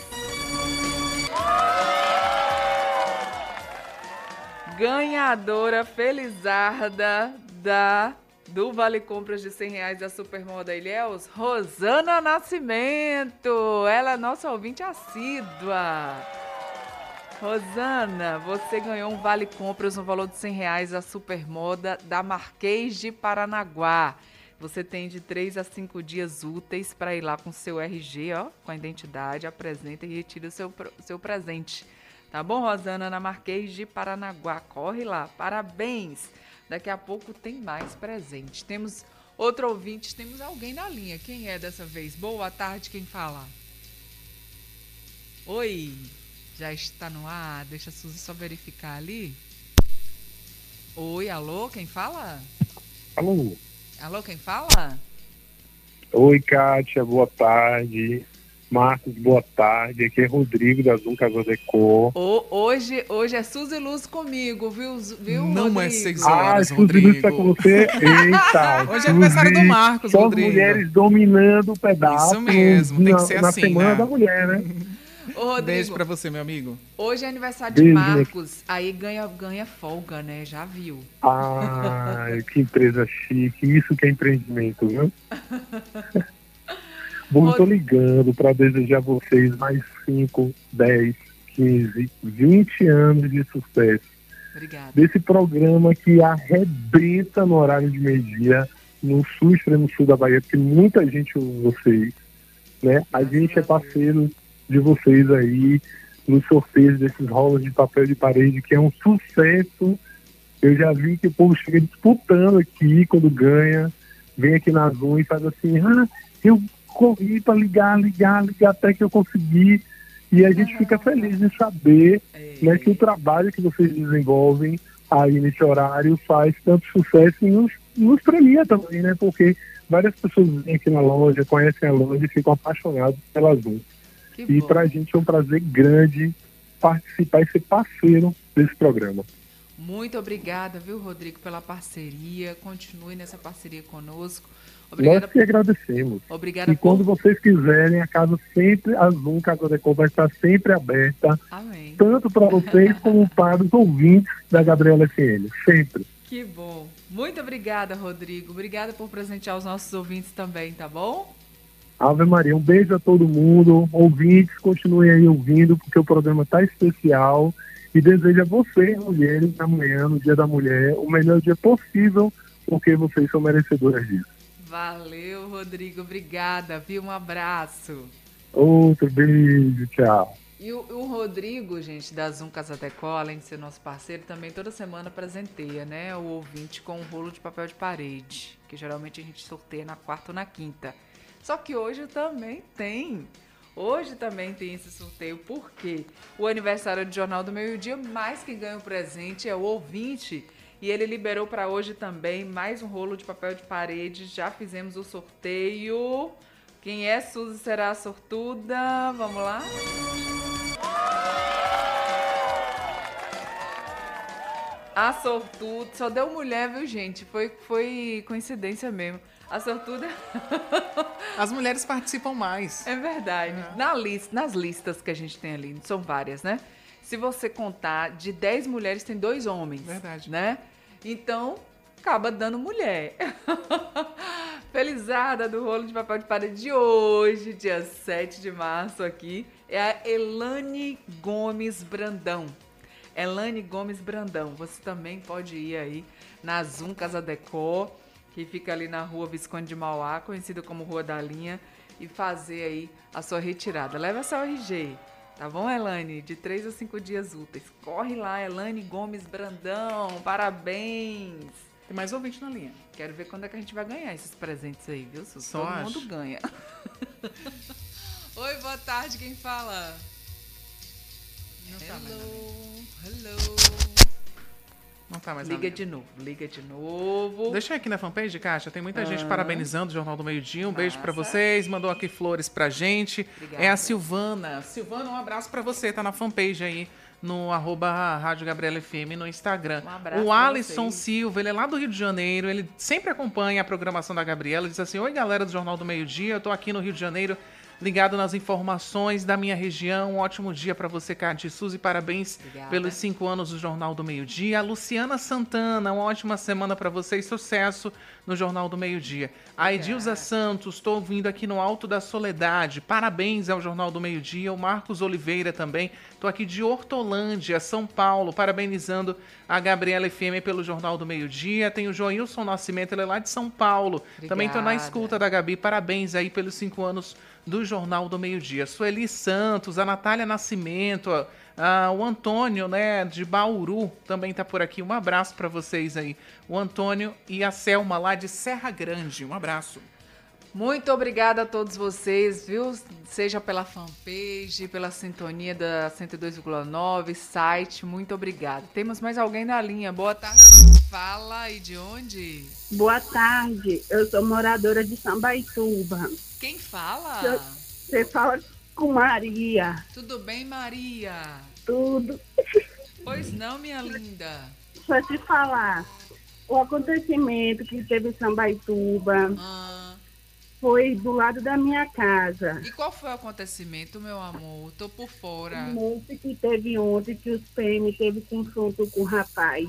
Ganhadora felizarda do Vale Compras de R$100 da Supermoda Ilhéus, Rosana Nascimento. Ela é nossa ouvinte assídua. Rosana, você ganhou um Vale Compras no valor de R$100 da Supermoda da Marquês de Paranaguá. Você tem de 3 a 5 dias úteis para ir lá com seu RG, ó, com a identidade, apresenta e retira o seu presente. Tá bom, Rosana, na Marquês de Paranaguá? Corre lá, parabéns! Daqui a pouco tem mais presente. Temos outro ouvinte, temos alguém na linha. Quem é dessa vez? Boa tarde, quem fala? Oi, já está no ar? Deixa a Suzy só verificar ali. Oi, alô, quem fala? Alô. Alô, quem fala? Oi, Kátia, boa tarde. Marcos, boa tarde. Aqui é Rodrigo da Zoom Casa Decor. Hoje é Suzy Luz comigo, viu Não Rodrigo? é 6 horas, Suzy Luz Rodrigo. está com você? Eita. Hoje é aniversário do Marcos, só Rodrigo. As mulheres dominando o pedaço. Isso mesmo, tem que ser na assim, semana né? da mulher, né? Ô, Rodrigo, Beijo pra você, meu amigo. hoje é aniversário de Beijo. Marcos, aí ganha folga, né? Já viu. Ai, que empresa chique. Isso que é empreendimento, viu? Bom, eu tô ligando para desejar a vocês mais 5, 10, 15, 20 anos de sucesso. Obrigada. Desse programa que arrebenta no horário de meio-dia, no sul, extremo sul da Bahia, porque muita gente ouve vocês, né? A gente é parceiro de vocês aí, nos sorteios desses rolos de papel de parede, que é um sucesso. Eu já vi que o povo chega disputando aqui quando ganha, vem aqui na Zoom e faz assim, eu corri para ligar, até que eu consegui. E a gente fica feliz de saber, né, que o trabalho que vocês desenvolvem aí nesse horário faz tanto sucesso e nos premia também, né? Porque várias pessoas vêm aqui na loja, conhecem a loja e ficam apaixonados pela Zoom. E para a gente é um prazer grande participar e ser parceiro desse programa. Muito obrigada, viu, Rodrigo, pela parceria. Continue nessa parceria conosco. Nós que agradecemos. Obrigada e quando vocês quiserem, a casa sempre, a Zoom Casa Decor vai estar sempre aberta. Amém. Tanto para vocês como para os ouvintes da Gabriela FM. Sempre. Que bom. Muito obrigada, Rodrigo. Obrigada por presentear os nossos ouvintes também, tá bom? Ave Maria, um beijo a todo mundo. Ouvintes, continuem aí ouvindo, porque o programa está especial. E desejo a vocês, mulheres, amanhã, no Dia da Mulher, o melhor dia possível, porque vocês são merecedoras disso. Valeu, Rodrigo. Obrigada, viu? Um abraço. Outro beijo, tchau. E o Rodrigo, gente, da Zoom Casa Decor, além de ser nosso parceiro, também toda semana presenteia, né, o ouvinte com um rolo de papel de parede, que geralmente a gente sorteia na quarta ou na quinta. Só que hoje também tem Hoje também tem esse sorteio, porque o aniversário do Jornal do Meio-Dia, mais quem ganha o presente é o ouvinte. E ele liberou para hoje também mais um rolo de papel de parede. Já fizemos o sorteio. Quem é Suzy será a sortuda? Vamos lá? A sortuda, só deu mulher, viu, gente? Foi coincidência mesmo. A sortuda... As mulheres participam mais. É verdade. Nas listas que a gente tem ali, são várias, né? Se você contar, de 10 mulheres, tem 2 homens. Verdade. Né? Então, acaba dando mulher. Felizada do rolo de papel de parede de hoje, dia 7 de março aqui, é a Elane Gomes Brandão. Elane Gomes Brandão. Você também pode ir aí na Zoom Casa Decor, que fica ali na rua Visconde de Mauá, conhecida como Rua da Linha, e fazer aí a sua retirada. Leva seu RG, tá bom, Elane? De 3 a 5 dias úteis. Corre lá, Elane Gomes Brandão, parabéns! Tem mais ouvinte na linha. Quero ver quando é que a gente vai ganhar esses presentes aí, viu, Sus? Só Todo acho. mundo ganha. Oi, boa tarde, quem fala? Não tá mais na linha. Hello. Não tá mais na Liga linha. de novo. Deixa eu ir aqui na fanpage, Kátia. Tem muita gente parabenizando o Jornal do Meio-Dia. Um beijo pra Massa. vocês. Mandou aqui flores pra gente. Obrigada. É a Silvana. Silvana, um abraço pra você. Tá na fanpage aí no @Rádio Gabriela FM no Instagram. Um abraço O pra Alisson vocês. Silva, ele é lá do Rio de Janeiro. Ele sempre acompanha a programação da Gabriela. Ele diz assim: oi, galera do Jornal do Meio-Dia. Eu tô aqui no Rio de Janeiro, ligado nas informações da minha região. Um ótimo dia para você, Cátia e Suzy. Parabéns Obrigada. pelos 5 anos do Jornal do Meio-Dia. A Luciana Santana, uma ótima semana para você e sucesso no Jornal do Meio-Dia. A Edilza Santos, estou ouvindo aqui no Alto da Soledade. Parabéns ao Jornal do Meio-Dia. O Marcos Oliveira também. Estou aqui de Hortolândia, São Paulo, parabenizando a Gabriela FM pelo Jornal do Meio-Dia. Tem o Joilson Nascimento, ele é lá de São Paulo. Obrigada. Também estou na escuta da Gabi. Parabéns aí pelos 5 anos do Jornal do Meio-Dia. Sueli Santos, a Natália Nascimento, o Antônio, né, de Bauru, também tá por aqui. Um abraço para vocês aí. O Antônio e a Selma, lá de Serra Grande. Um abraço. Muito obrigada a todos vocês, viu? Seja pela fanpage, pela sintonia da 102,9, site, muito obrigada. Temos mais alguém na linha. Boa tarde. Fala, e de onde? Boa tarde, eu sou moradora de Sambaituba. Quem fala? Você fala com Maria. Tudo bem, Maria? Tudo. Pois não, minha linda. Só te falar, o acontecimento que teve em Sambaituba foi do lado da minha casa. E qual foi o acontecimento, meu amor? Tô por fora. O monte que teve ontem, que os PM teve confronto com o rapaz.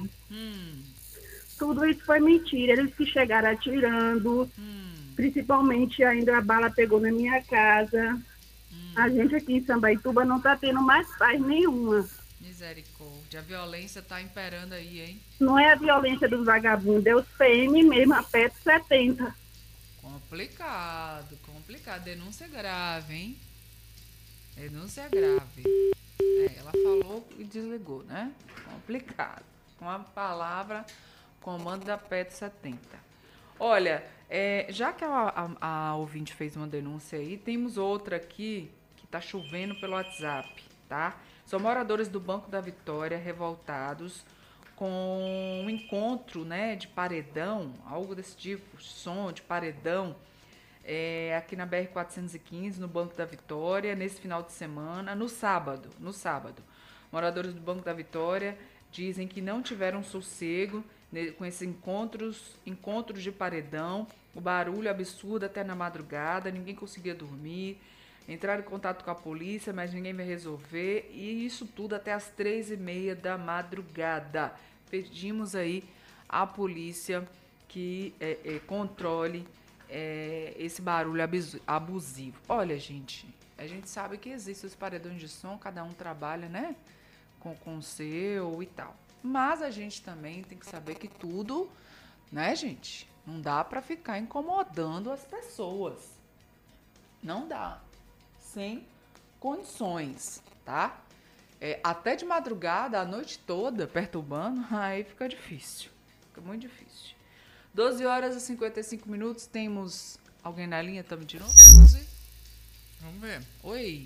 Tudo isso foi mentira. Eles que chegaram atirando. Principalmente ainda a bala pegou na minha casa. A gente aqui em Sambaituba não tá tendo mais paz nenhuma. Misericórdia. A violência tá imperando aí, hein? Não é a violência dos vagabundos, é os PM mesmo, a PET 70. Complicado. Denúncia grave, hein? Denúncia grave. Ela falou e desligou, né? Complicado. Com a palavra, comando da PET 70. Olha, já que a ouvinte fez uma denúncia aí, temos outra aqui que tá chovendo pelo WhatsApp, tá? São moradores do Banco da Vitória revoltados com um encontro, né, de paredão, algo desse tipo, som de paredão, aqui na BR-415, no Banco da Vitória, nesse final de semana, no sábado. Moradores do Banco da Vitória dizem que não tiveram sossego com esses encontros de paredão, o barulho absurdo até na madrugada, ninguém conseguia dormir, entraram em contato com a polícia, mas ninguém vai resolver, e isso tudo até as 3h30 da madrugada. Pedimos aí à polícia que controle esse barulho abusivo. Olha, gente, a gente sabe que existem os paredões de som, cada um trabalha, né, com o seu e tal. Mas a gente também tem que saber que tudo, né, gente, não dá para ficar incomodando as pessoas. Não dá. Sem condições, tá? Até de madrugada, a noite toda, perturbando, aí fica difícil. Fica muito difícil. 12h e 55 minutos, temos alguém na linha? Estamos de novo? Vamos ver. Oi.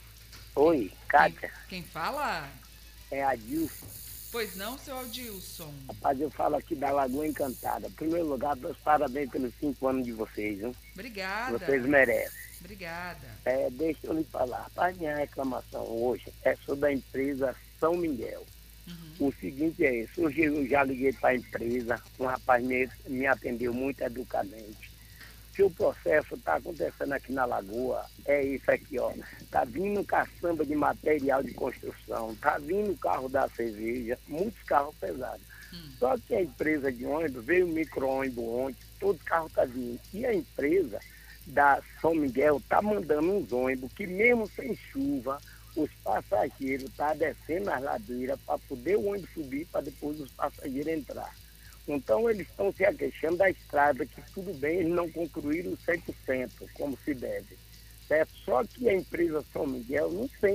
Oi, Kátia. Quem fala? É Adilson. Pois não, seu Adilson. Rapaz, eu falo aqui da Lagoa Encantada. Em primeiro lugar, meus parabéns pelos 5 anos de vocês, viu? Obrigada. Vocês merecem. Obrigada. Deixa eu lhe falar. Rapaz, minha reclamação hoje é sobre a empresa São Miguel. O seguinte é esse, hoje eu já liguei para a empresa, um rapaz me atendeu muito educadamente. Que o processo está acontecendo aqui na Lagoa é isso aqui, ó. Tá vindo caçamba de material de construção, tá vindo carro da cerveja, muitos carros pesados. Só que a empresa de ônibus, veio o micro-ônibus ontem, todo carro tá vindo. E a empresa da São Miguel tá mandando uns ônibus que mesmo sem chuva, os passageiros tá descendo as ladeiras para poder o ônibus subir, para depois os passageiros entrar. Então, eles estão se aqueixando da estrada, que tudo bem, eles não concluíram 100%, como se deve. Certo? Só que a empresa São Miguel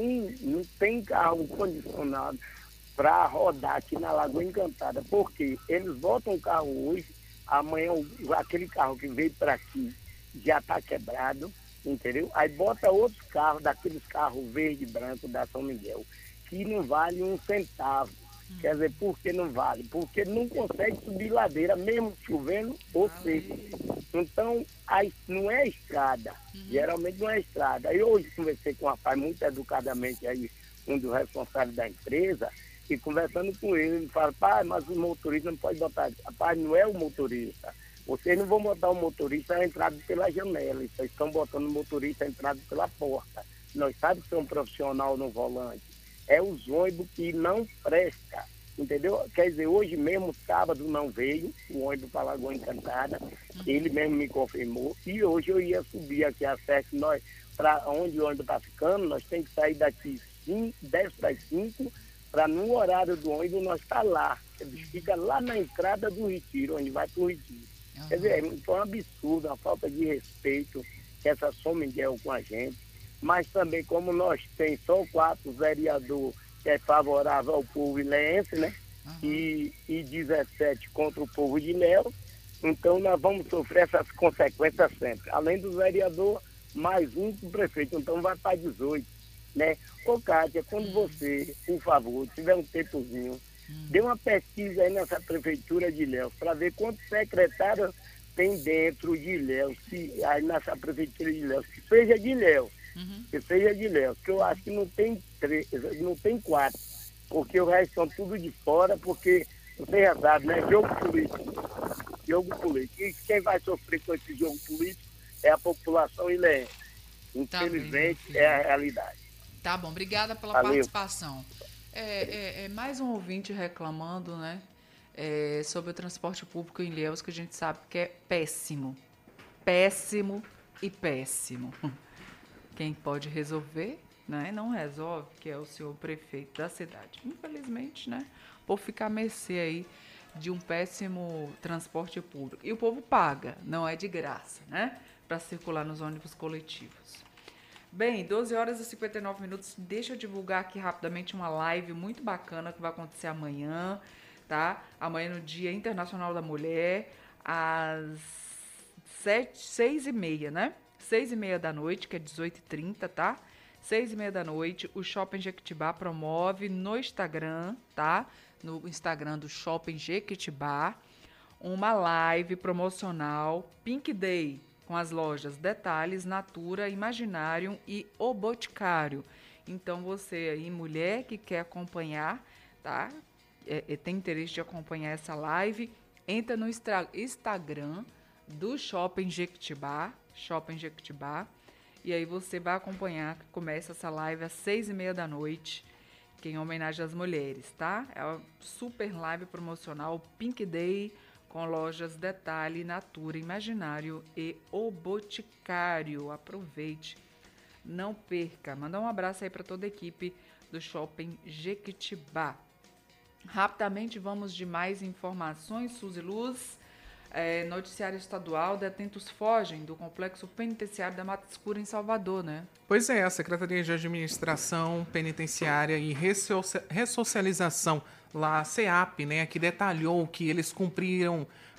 não tem carro condicionado para rodar aqui na Lagoa Encantada, porque eles botam o carro hoje, amanhã aquele carro que veio para aqui já está quebrado, entendeu? Aí bota outros carros, daqueles carros verde e branco da São Miguel, que não vale um centavo. Quer dizer, por que não vale? Porque não consegue subir ladeira, mesmo chovendo ou seco. Então, aí não é estrada. Geralmente não é estrada. Aí hoje conversei com um rapaz muito educadamente aí, um dos responsáveis da empresa, e conversando com ele fala, pai, mas o motorista não pode botar. Rapaz, não é o motorista. Vocês não vão botar o motorista entrado pela janela. Vocês estão botando o motorista entrado pela porta. Nós sabemos que é um profissional no volante. É os ônibus que não presta, entendeu? Quer dizer, hoje mesmo, sábado, não veio o ônibus para Lagoa Encantada, ele mesmo me confirmou, e hoje eu ia subir aqui a Sesc, para onde o ônibus está ficando, nós temos que sair daqui 10 para as 5, para no horário do ônibus nós estar lá, ele fica lá na entrada do Retiro, onde vai para o Retiro. Quer dizer, foi um absurdo, uma falta de respeito que essa São Miguel com a gente. Mas também, como nós temos só 4 vereadores que é favorável ao povo ilhéense, né? E 17 contra o povo de Ilhéus, então nós vamos sofrer essas consequências sempre. Além do vereador, mais um do prefeito, então vai para 18, né? Ô, Kátia, quando você, por favor, tiver um tempozinho, dê uma pesquisa aí nessa prefeitura de Ilhéus, para ver quantos secretários tem dentro de Ilhéus, aí nessa prefeitura de Ilhéus, que seja de Ilhéus. Que seja de Ilhéus, que eu acho que não tem 4, porque o resto são tudo de fora, porque você já sabe, né? Jogo político. E quem vai sofrer com esse jogo político é a população ilhéense. Infelizmente, é a realidade. Tá bom, obrigada pela participação. Mais um ouvinte reclamando, né? Sobre o transporte público em Ilhéus, que a gente sabe que é péssimo. Péssimo e péssimo. Quem pode resolver, né, não resolve, que é o senhor prefeito da cidade. Infelizmente, né, por ficar à mercê aí de um péssimo transporte público. E o povo paga, não é de graça, né, para circular nos ônibus coletivos. Bem, 12 horas e 59 minutos. Deixa eu divulgar aqui rapidamente uma live muito bacana que vai acontecer amanhã, tá? Amanhã no Dia Internacional da Mulher, às 6h30, né? 6h30 da noite, que é 18h30, tá? 6h30 da noite, o Shopping Jequitibá promove no Instagram, tá? No Instagram do Shopping Jequitibá, uma live promocional Pink Day, com as lojas Detalhes, Natura, Imaginarium e O Boticário. Então, você aí, mulher que quer acompanhar, tá? Tem interesse de acompanhar essa live, entra no Instagram do Shopping Jequitibá, e aí você vai acompanhar, que começa essa live às 6h30 da noite, que é em homenagem às mulheres, tá? É uma super live promocional, Pink Day, com lojas Detalhe, Natura, Imaginário e O Boticário. Aproveite, não perca. Manda um abraço aí para toda a equipe do Shopping Jequitibá. Rapidamente vamos de mais informações, Suzy Luz. Noticiário estadual, detentos fogem do complexo penitenciário da Mata Escura em Salvador, né? Pois é, a Secretaria de Administração Penitenciária e Ressocialização, lá a CEAP, né, que detalhou que eles cumpriram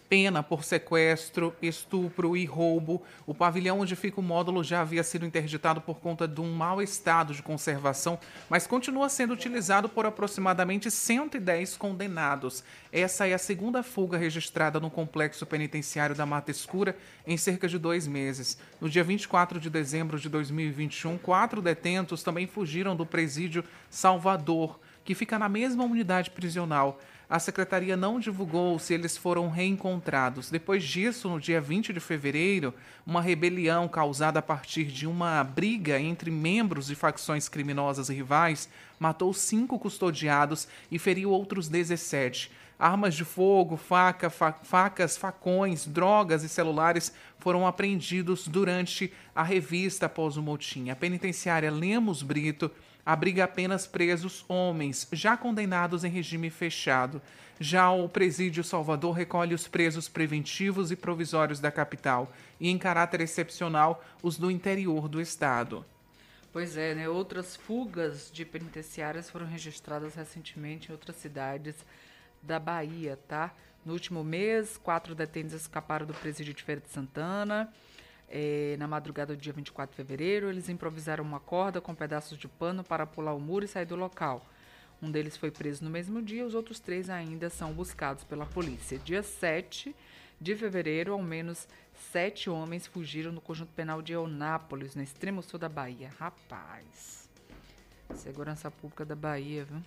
pena por sequestro, estupro e roubo. O pavilhão onde fica o módulo já havia sido interditado por conta de um mau estado de conservação, mas continua sendo utilizado por aproximadamente 110 condenados. Essa é a segunda fuga registrada no complexo penitenciário da Mata Escura em cerca de 2 meses. No dia 24 de dezembro de 2021, 4 detentos também fugiram do presídio Salvador, que fica na mesma unidade prisional. A secretaria não divulgou se eles foram reencontrados. Depois disso, no dia 20 de fevereiro, uma rebelião causada a partir de uma briga entre membros de facções criminosas rivais matou 5 custodiados e feriu outros 17. Armas de fogo, facas, facões, drogas e celulares foram apreendidos durante a revista após o motim. A penitenciária Lemos Brito abriga apenas presos homens, já condenados em regime fechado. Já o presídio Salvador recolhe os presos preventivos e provisórios da capital e, em caráter excepcional, os do interior do estado. Pois é, né? Outras fugas de penitenciárias foram registradas recentemente em outras cidades da Bahia, tá? No último mês, 4 detentos escaparam do presídio de Feira de Santana. Na madrugada do dia 24 de fevereiro, eles improvisaram uma corda com pedaços de pano para pular o muro e sair do local. Um deles foi preso no mesmo dia, os outros 3 ainda são buscados pela polícia. Dia 7 de fevereiro, ao menos 7 homens fugiram no conjunto penal de Eunápolis, no extremo sul da Bahia. Rapaz, segurança pública da Bahia, viu?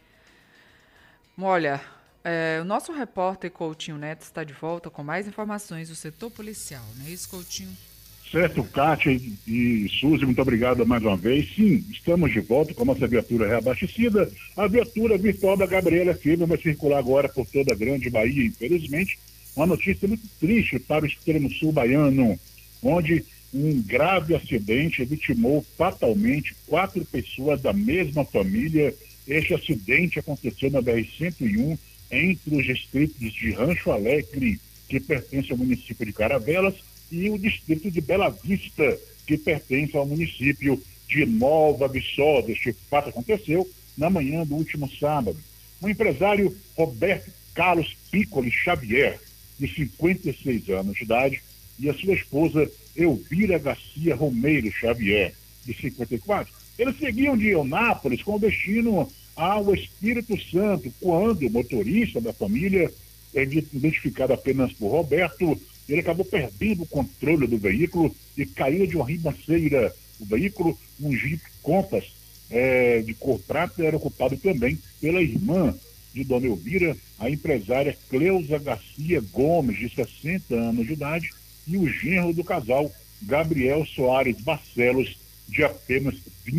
Olha, o nosso repórter Coutinho Neto está de volta com mais informações do setor policial, não é isso, Coutinho? Certo, Kátia e Suzy, muito obrigado mais uma vez. Sim, estamos de volta com a nossa viatura reabastecida. A viatura virtual da Gabriela FM vai circular agora por toda a grande Bahia, infelizmente. Uma notícia muito triste para o extremo sul baiano, onde um grave acidente vitimou fatalmente 4 pessoas da mesma família. Este acidente aconteceu na BR-101, entre os distritos de Rancho Alegre, que pertence ao município de Caravelas, e o distrito de Bela Vista, que pertence ao município de Nova Viçosa. Este fato aconteceu na manhã do último sábado. O empresário Roberto Carlos Piccoli Xavier, de 56 anos de idade, e a sua esposa Elvira Garcia Romeiro Xavier, de 54. Eles seguiam de Eunápolis com destino ao Espírito Santo, quando o motorista da família, identificado apenas por Roberto, ele acabou perdendo o controle do veículo e caiu de uma ribanceira. O veículo, um Jeep Compass de cor prata, era ocupado também pela irmã de Dona Elvira, a empresária Cleusa Garcia Gomes, de 60 anos de idade, e o genro do casal, Gabriel Soares Barcelos, de apenas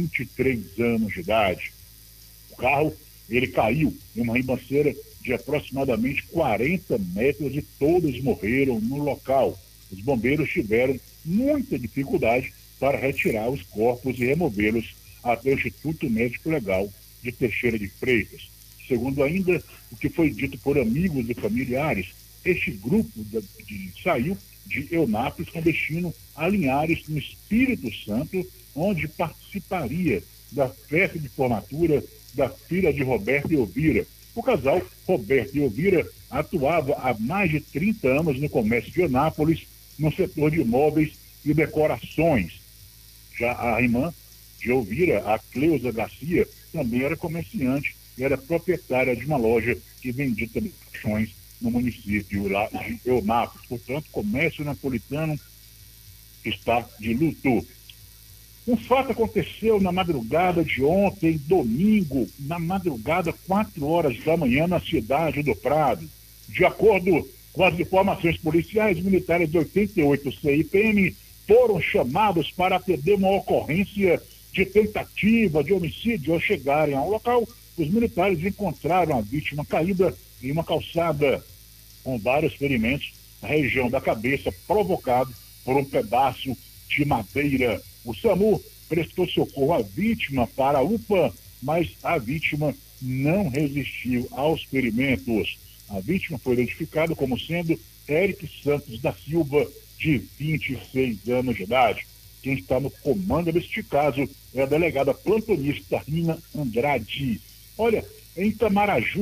23 anos de idade. O carro, ele caiu em uma ribanceira de aproximadamente 40 metros e todos morreram no local. Os bombeiros tiveram muita dificuldade para retirar os corpos e removê-los até o Instituto Médico Legal de Teixeira de Freitas. Segundo ainda o que foi dito por amigos e familiares, este grupo saiu de Eunápolis com destino a Linhares, no Espírito Santo, onde participaria da festa de formatura da filha de Roberto e Elvira. O casal, Roberto e Elvira, atuava há mais de 30 anos no comércio de Eunápolis, no setor de imóveis e decorações. Já a irmã de Elvira, a Cleusa Garcia, também era comerciante e era proprietária de uma loja que vendia colchões no município lá de Eunápolis. Portanto, o comércio napolitano está de luto. Um fato aconteceu na madrugada de ontem, domingo, na madrugada, 4 horas da manhã, na cidade do Prado. De acordo com as informações policiais, militares de 88 CIPM foram chamados para atender uma ocorrência de tentativa de homicídio. Ao chegarem ao local, os militares encontraram a vítima caída em uma calçada, com vários ferimentos na região da cabeça, provocado por um pedaço de madeira. O SAMU prestou socorro à vítima para a UPA, mas a vítima não resistiu aos ferimentos. A vítima foi identificada como sendo Eric Santos da Silva, de 26 anos de idade. Quem está no comando deste caso é a delegada plantonista Rina Andrade. Olha, em Itamaraju,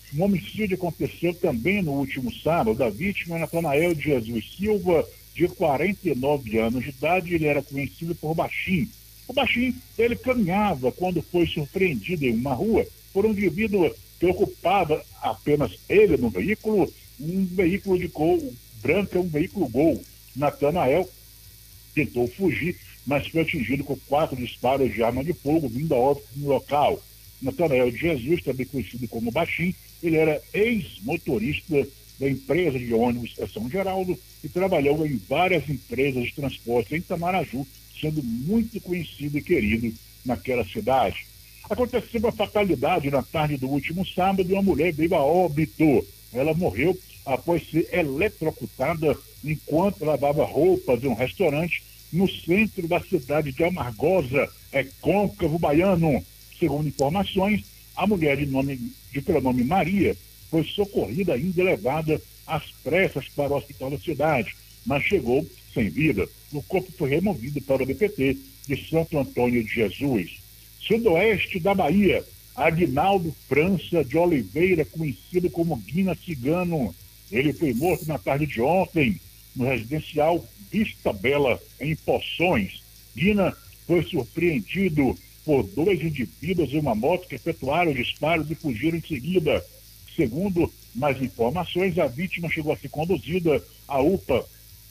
Um homicídio aconteceu também no último sábado. A vítima é Natanael de Jesus Silva, de 49 anos de idade. Ele era conhecido por Baixinho. O Baixinho, ele caminhava quando foi surpreendido em uma rua por um indivíduo que ocupava apenas ele no veículo, um veículo de cor branca, um veículo Gol. Natanael tentou fugir, mas foi atingido com 4 disparos de arma de fogo, vindo a óbito no local. Natanael de Jesus, também conhecido como Baixinho, ele era ex-motorista da empresa de ônibus São Geraldo e trabalhou em várias empresas de transporte em Itamaraju, sendo muito conhecido e querido naquela cidade. Aconteceu uma fatalidade na tarde do último sábado e uma mulher veio a óbito. Ela morreu após ser eletrocutada enquanto lavava roupas em um restaurante no centro da cidade de Amargosa, Côncavo Baiano. Segundo informações, a mulher de pronome Maria foi socorrida ainda e levada às pressas para o hospital da cidade, mas chegou sem vida. O corpo foi removido para o DPT de Santo Antônio de Jesus. Sudoeste da Bahia, Aguinaldo França de Oliveira, conhecido como Guina Cigano. Ele foi morto na tarde de ontem no residencial Vista Bela, em Poções. Guina foi surpreendido por 2 indivíduos em uma moto que efetuaram disparos e fugiram em seguida. Segundo mais informações, a vítima chegou a ser conduzida à UPA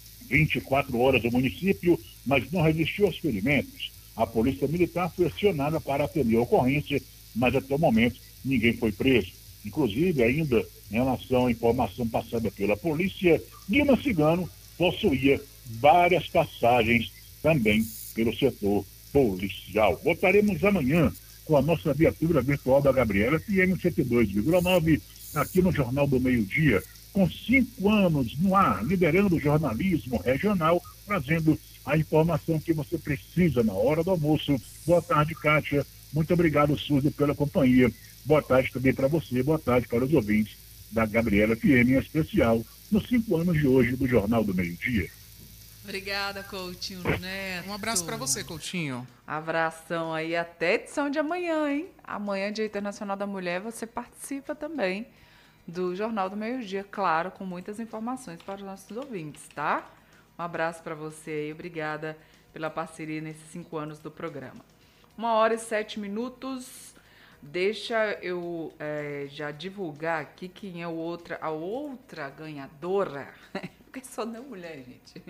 24 horas do município, mas não resistiu aos ferimentos. A polícia militar foi acionada para atender a ocorrência, mas até o momento ninguém foi preso. Inclusive, ainda em relação à informação passada pela polícia, Guina Cigano possuía várias passagens também pelo setor policial. Voltaremos amanhã com a nossa viatura virtual da Gabriela FM 102,9 aqui no Jornal do Meio-Dia, com 5 anos no ar, liderando o jornalismo regional, trazendo a informação que você precisa na hora do almoço. Boa tarde, Kátia. Muito obrigado, Suzy, pela companhia. Boa tarde também para você, boa tarde para os ouvintes da Gabriela FM, em especial nos 5 anos de hoje do Jornal do Meio-Dia. Obrigada, Coutinho Neto. Um abraço para você, Coutinho. Abração aí até edição de amanhã, hein? Amanhã, Dia Internacional da Mulher, você participa também do Jornal do Meio-Dia, claro, com muitas informações para os nossos ouvintes, tá? Um abraço para você aí, obrigada pela parceria nesses 5 anos do programa. 1h07. Deixa eu já divulgar aqui quem é a outra ganhadora. Porque só não mulher, gente.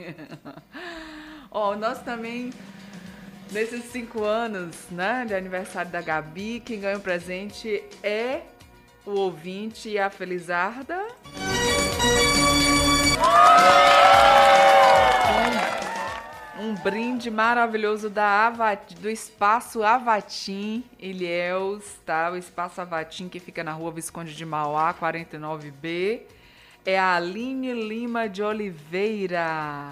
Nós também, nesses 5 anos, né, de aniversário da Gabi, quem ganha o presente é o ouvinte e a Felizarda. Um brinde maravilhoso do Espaço Avatim, Ilhéus, tá? O Espaço Avatim, que fica na Rua Visconde de Mauá, 49B. É a Aline Lima de Oliveira.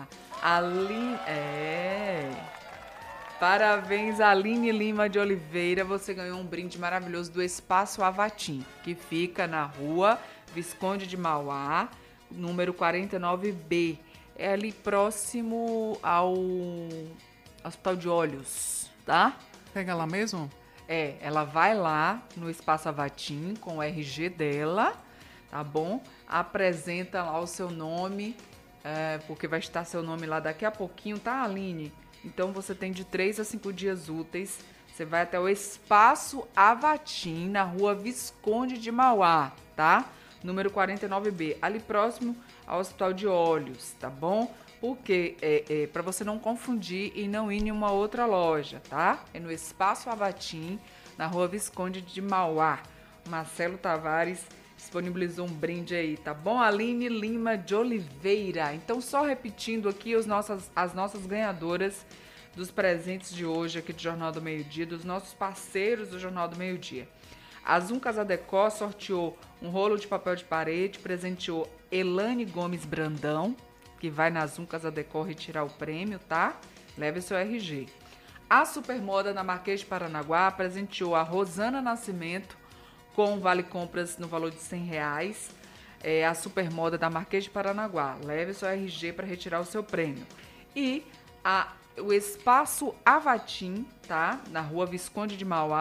Parabéns, Aline Lima de Oliveira. Você ganhou um brinde maravilhoso do Espaço Avatim, que fica na Rua Visconde de Mauá, número 49B. É ali próximo ao Hospital de Olhos, tá? Pega lá mesmo? Ela vai lá no Espaço Avatim com o RG dela, tá bom? Apresenta lá o seu nome, porque vai estar seu nome lá daqui a pouquinho, tá, Aline? Então você tem de 3 a 5 dias úteis. Você vai até o Espaço Avatim, na Rua Visconde de Mauá, tá? Número 49B, ali próximo ao Hospital de Olhos, tá bom? Porque para você não confundir e não ir em uma outra loja, tá? É no Espaço Avatim, na Rua Visconde de Mauá. Marcelo Tavares disponibilizou um brinde aí, tá bom? Aline Lima de Oliveira. Então, só repetindo aqui as nossas ganhadoras dos presentes de hoje aqui do Jornal do Meio-Dia, dos nossos parceiros do Jornal do Meio-Dia. A Zoom Casa Decor sorteou um rolo de papel de parede, presenteou Elane Gomes Brandão, que vai na Zoom Casa Decor retirar o prêmio, tá? Leve seu RG. A Supermoda na Marquês de Paranaguá presenteou a Rosana Nascimento com vale compras no valor de R$100. A Supermoda da Marquês de Paranaguá. Leve seu RG para retirar o seu prêmio. E o Espaço Avatim, tá? Na Rua Visconde de Mauá,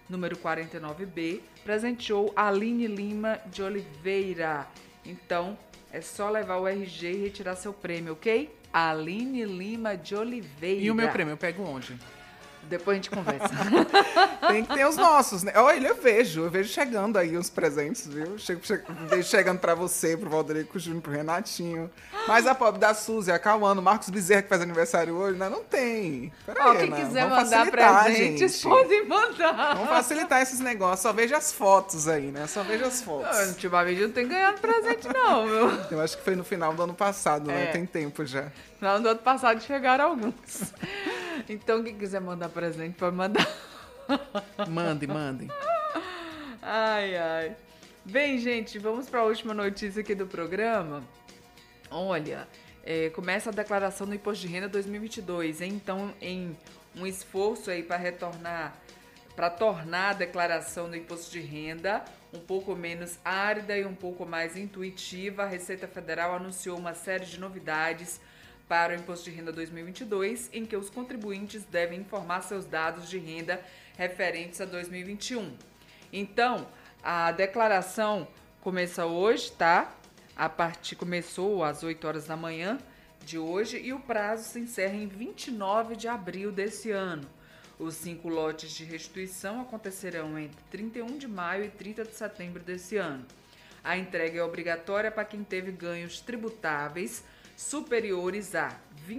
número 49B, presenteou Aline Lima de Oliveira. Então, é só levar o RG e retirar seu prêmio, ok? Aline Lima de Oliveira. E o meu prêmio, eu pego onde? Depois a gente conversa. Tem que ter os nossos, né? Olha, eu vejo chegando aí os presentes, viu? Vejo chegando pra você, pro Valderico Júnior, pro Renatinho. Mas a pobre da Suzy, a Cauano, Marcos Bezerra, que faz aniversário hoje, né? Não tem. Ó, quem quiser mandar presentes, pode mandar. Vamos facilitar esses negócios. Só vejo as fotos aí, né? Só vejo as fotos. Ultimamente não tem ganhado presente, não, meu. Eu acho que foi no final do ano passado, né? Tem tempo já. No final do ano passado chegaram alguns. Então, quem quiser mandar presente, pode mandar. Mandem. Ai. Bem, gente, vamos para a última notícia aqui do programa. Olha, começa a declaração do Imposto de Renda 2022, hein? Então, em um esforço aí para tornar a declaração do Imposto de Renda um pouco menos árida e um pouco mais intuitiva, a Receita Federal anunciou uma série de novidades para o Imposto de Renda 2022, em que os contribuintes devem informar seus dados de renda referentes a 2021. Então, a declaração começa hoje, tá? Começou às 8 horas da manhã de hoje e o prazo se encerra em 29 de abril desse ano. Os 5 lotes de restituição acontecerão entre 31 de maio e 30 de setembro desse ano. A entrega é obrigatória para quem teve ganhos tributáveis superiores a R$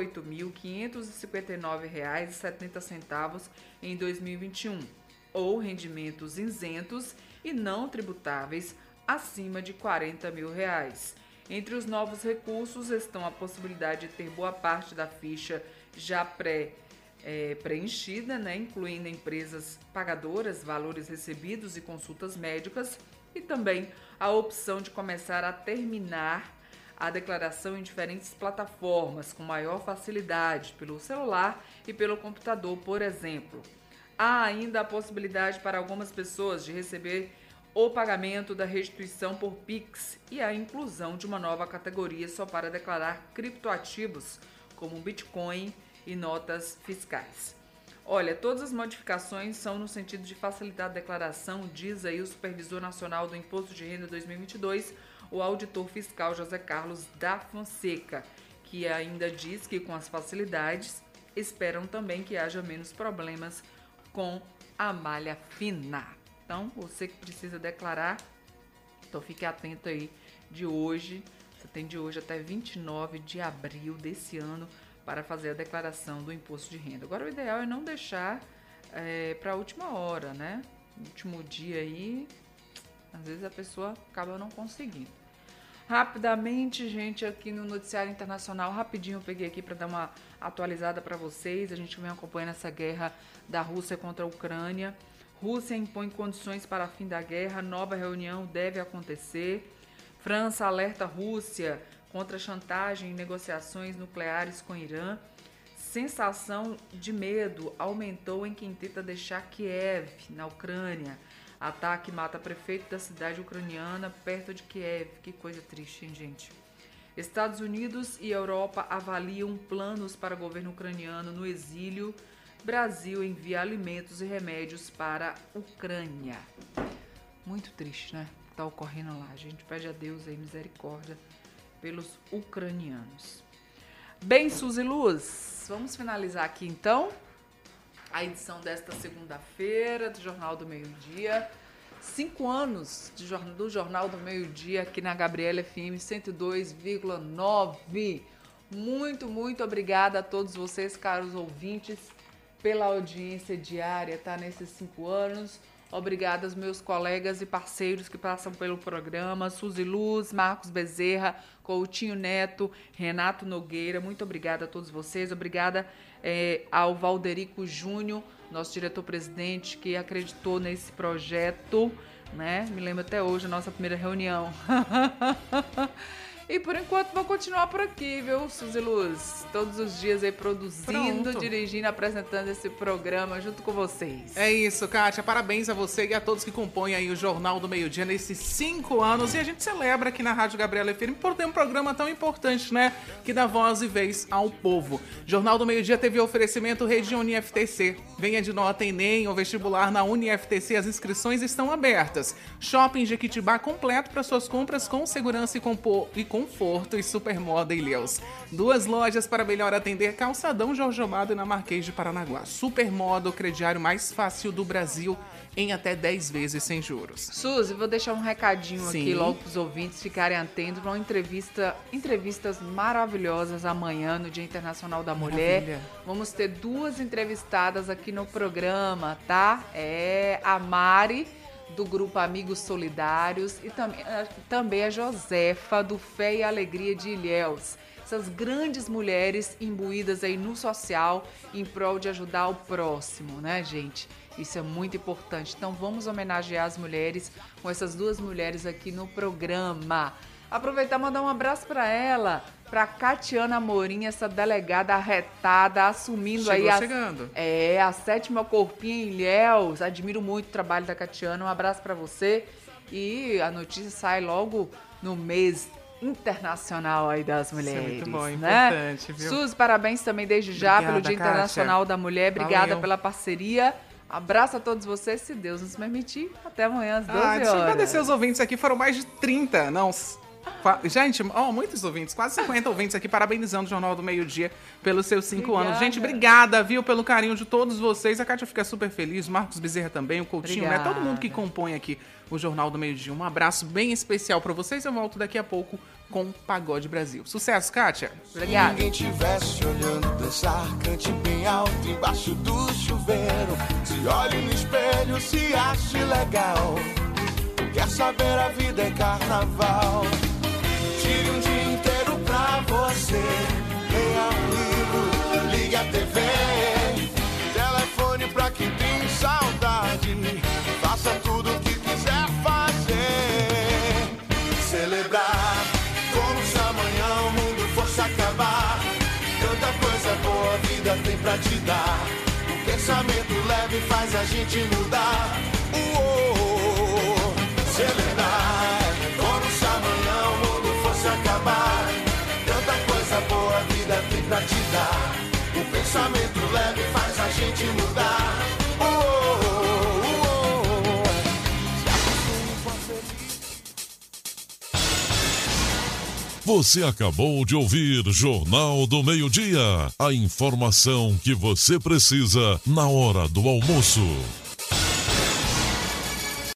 28.559,70 em 2021, ou rendimentos isentos e não tributáveis acima de R$ 40 mil. Entre os novos recursos estão a possibilidade de ter boa parte da ficha já preenchida, né, incluindo empresas pagadoras, valores recebidos e consultas médicas, e também a opção de começar a terminar a declaração em diferentes plataformas com maior facilidade, pelo celular e pelo computador, por exemplo. Há ainda a possibilidade para algumas pessoas de receber o pagamento da restituição por Pix e a inclusão de uma nova categoria só para declarar criptoativos, como Bitcoin e notas fiscais. Olha, todas as modificações são no sentido de facilitar a declaração, diz aí o Supervisor Nacional do Imposto de Renda 2022, o auditor fiscal José Carlos da Fonseca, que ainda diz que com as facilidades esperam também que haja menos problemas com a malha fina. Então, você que precisa declarar, então fique atento aí de hoje, você tem de hoje até 29 de abril desse ano para fazer a declaração do imposto de renda. Agora, o ideal é não deixar para a última hora, né? No último dia aí, às vezes a pessoa acaba não conseguindo. Rapidamente, gente, aqui no Noticiário Internacional, rapidinho eu peguei aqui para dar uma atualizada para vocês. A gente vem acompanhando essa guerra da Rússia contra a Ucrânia. Rússia impõe condições para fim da guerra, nova reunião deve acontecer. França alerta Rússia contra chantagem em negociações nucleares com Irã. Sensação de medo aumentou em quem tenta deixar Kiev, na Ucrânia. Ataque mata prefeito da cidade ucraniana perto de Kiev. Que coisa triste, hein, gente? Estados Unidos e Europa avaliam planos para o governo ucraniano no exílio. Brasil envia alimentos e remédios para a Ucrânia. Muito triste, né? O que está ocorrendo lá. A gente pede a Deus aí misericórdia pelos ucranianos. Bem, Suzy Luz, vamos finalizar aqui então a edição desta segunda-feira do Jornal do Meio-Dia. 5 anos do Jornal do Meio-Dia aqui na Gabriela FM 102,9. Muito, muito obrigada a todos vocês, caros ouvintes, pela audiência diária, tá? Nesses 5 anos. Obrigada aos meus colegas e parceiros que passam pelo programa, Suzy Luz, Marcos Bezerra, Coutinho Neto, Renato Nogueira. Muito obrigada a todos vocês. Obrigada ao Valderico Júnior, nosso diretor-presidente, que acreditou nesse projeto, né? Me lembro até hoje, a nossa primeira reunião. E por enquanto vou continuar por aqui, viu, Suzy Luz? Todos os dias aí produzindo, Pronto. dirigindo, apresentando esse programa junto com vocês. É isso, Kátia. Parabéns a você e a todos que compõem aí o Jornal do Meio-Dia nesses 5 anos. E a gente celebra aqui na Rádio Gabriela FM por ter um programa tão importante, né? Que dá voz e vez ao povo. Jornal do Meio-Dia teve oferecimento Rede UniFTC. Venha de nota Enem ou vestibular na UniFTC. As inscrições estão abertas. Shopping Jequitibá completo para suas compras com segurança e conforto e Supermoda Ilhéus. 2 lojas para melhor atender: Calçadão Jorge Amado e na Marquês de Paranaguá. Supermoda, o crediário mais fácil do Brasil, em até 10 vezes sem juros. Suzy, vou deixar um recadinho Sim. aqui logo para os ouvintes ficarem atentos para uma entrevistas maravilhosas amanhã no Dia Internacional da Mulher. Maravilha. Vamos ter 2 entrevistadas aqui no programa, tá? É a Mari, do grupo Amigos Solidários, e também a Josefa, do Fé e Alegria de Ilhéus. Essas grandes mulheres imbuídas aí no social em prol de ajudar o próximo, né, gente? Isso é muito importante. Então vamos homenagear as mulheres com essas 2 mulheres aqui no programa. Aproveitar e mandar um abraço para ela, para Catiana Amorim, essa delegada arretada, assumindo Chegou aí chegando. a 7ª Corpinha em Ilhéus. Admiro muito o trabalho da Catiana. Um abraço para você. E a notícia sai logo no mês internacional aí das mulheres. Isso é muito bom, né? importante, viu? Suzy, parabéns também desde já Obrigada, pelo Dia Kátia. Internacional da Mulher. Obrigada Valeu. pela parceria. Abraço a todos vocês, se Deus nos permitir. Até amanhã às 12 horas. Deixa eu agradecer os ouvintes aqui, foram mais de 30, não... Gente, muitos ouvintes, quase 50 ouvintes aqui parabenizando o Jornal do Meio-Dia pelos seus 5 Obrigada. anos. Gente, obrigada, viu, pelo carinho de todos vocês. A Kátia fica super feliz, o Marcos Bezerra também, o Coutinho, né? Todo mundo que compõe aqui o Jornal do Meio-Dia. Um abraço bem especial pra vocês. Eu volto daqui a pouco com Pagode Brasil. Sucesso, Kátia. Obrigada. Se ninguém tivesse olhando dançar, cante bem alto embaixo do chuveiro. Se olhe no espelho, se ache legal. Quer saber, a vida é carnaval. Tire um dia inteiro pra você. Leia um livro, ligue a TV. Telefone pra quem tem saudade. Faça tudo o que quiser fazer. Celebrar como se amanhã o mundo fosse acabar. Tanta coisa boa a vida tem pra te dar. O pensamento leve faz a gente mudar. Celebrar como se amanhã o mundo fosse acabar. Tanta coisa boa a vida tem pra te dar. O pensamento leve faz a gente mudar. Você acabou de ouvir Jornal do Meio-Dia. A informação que você precisa na hora do almoço.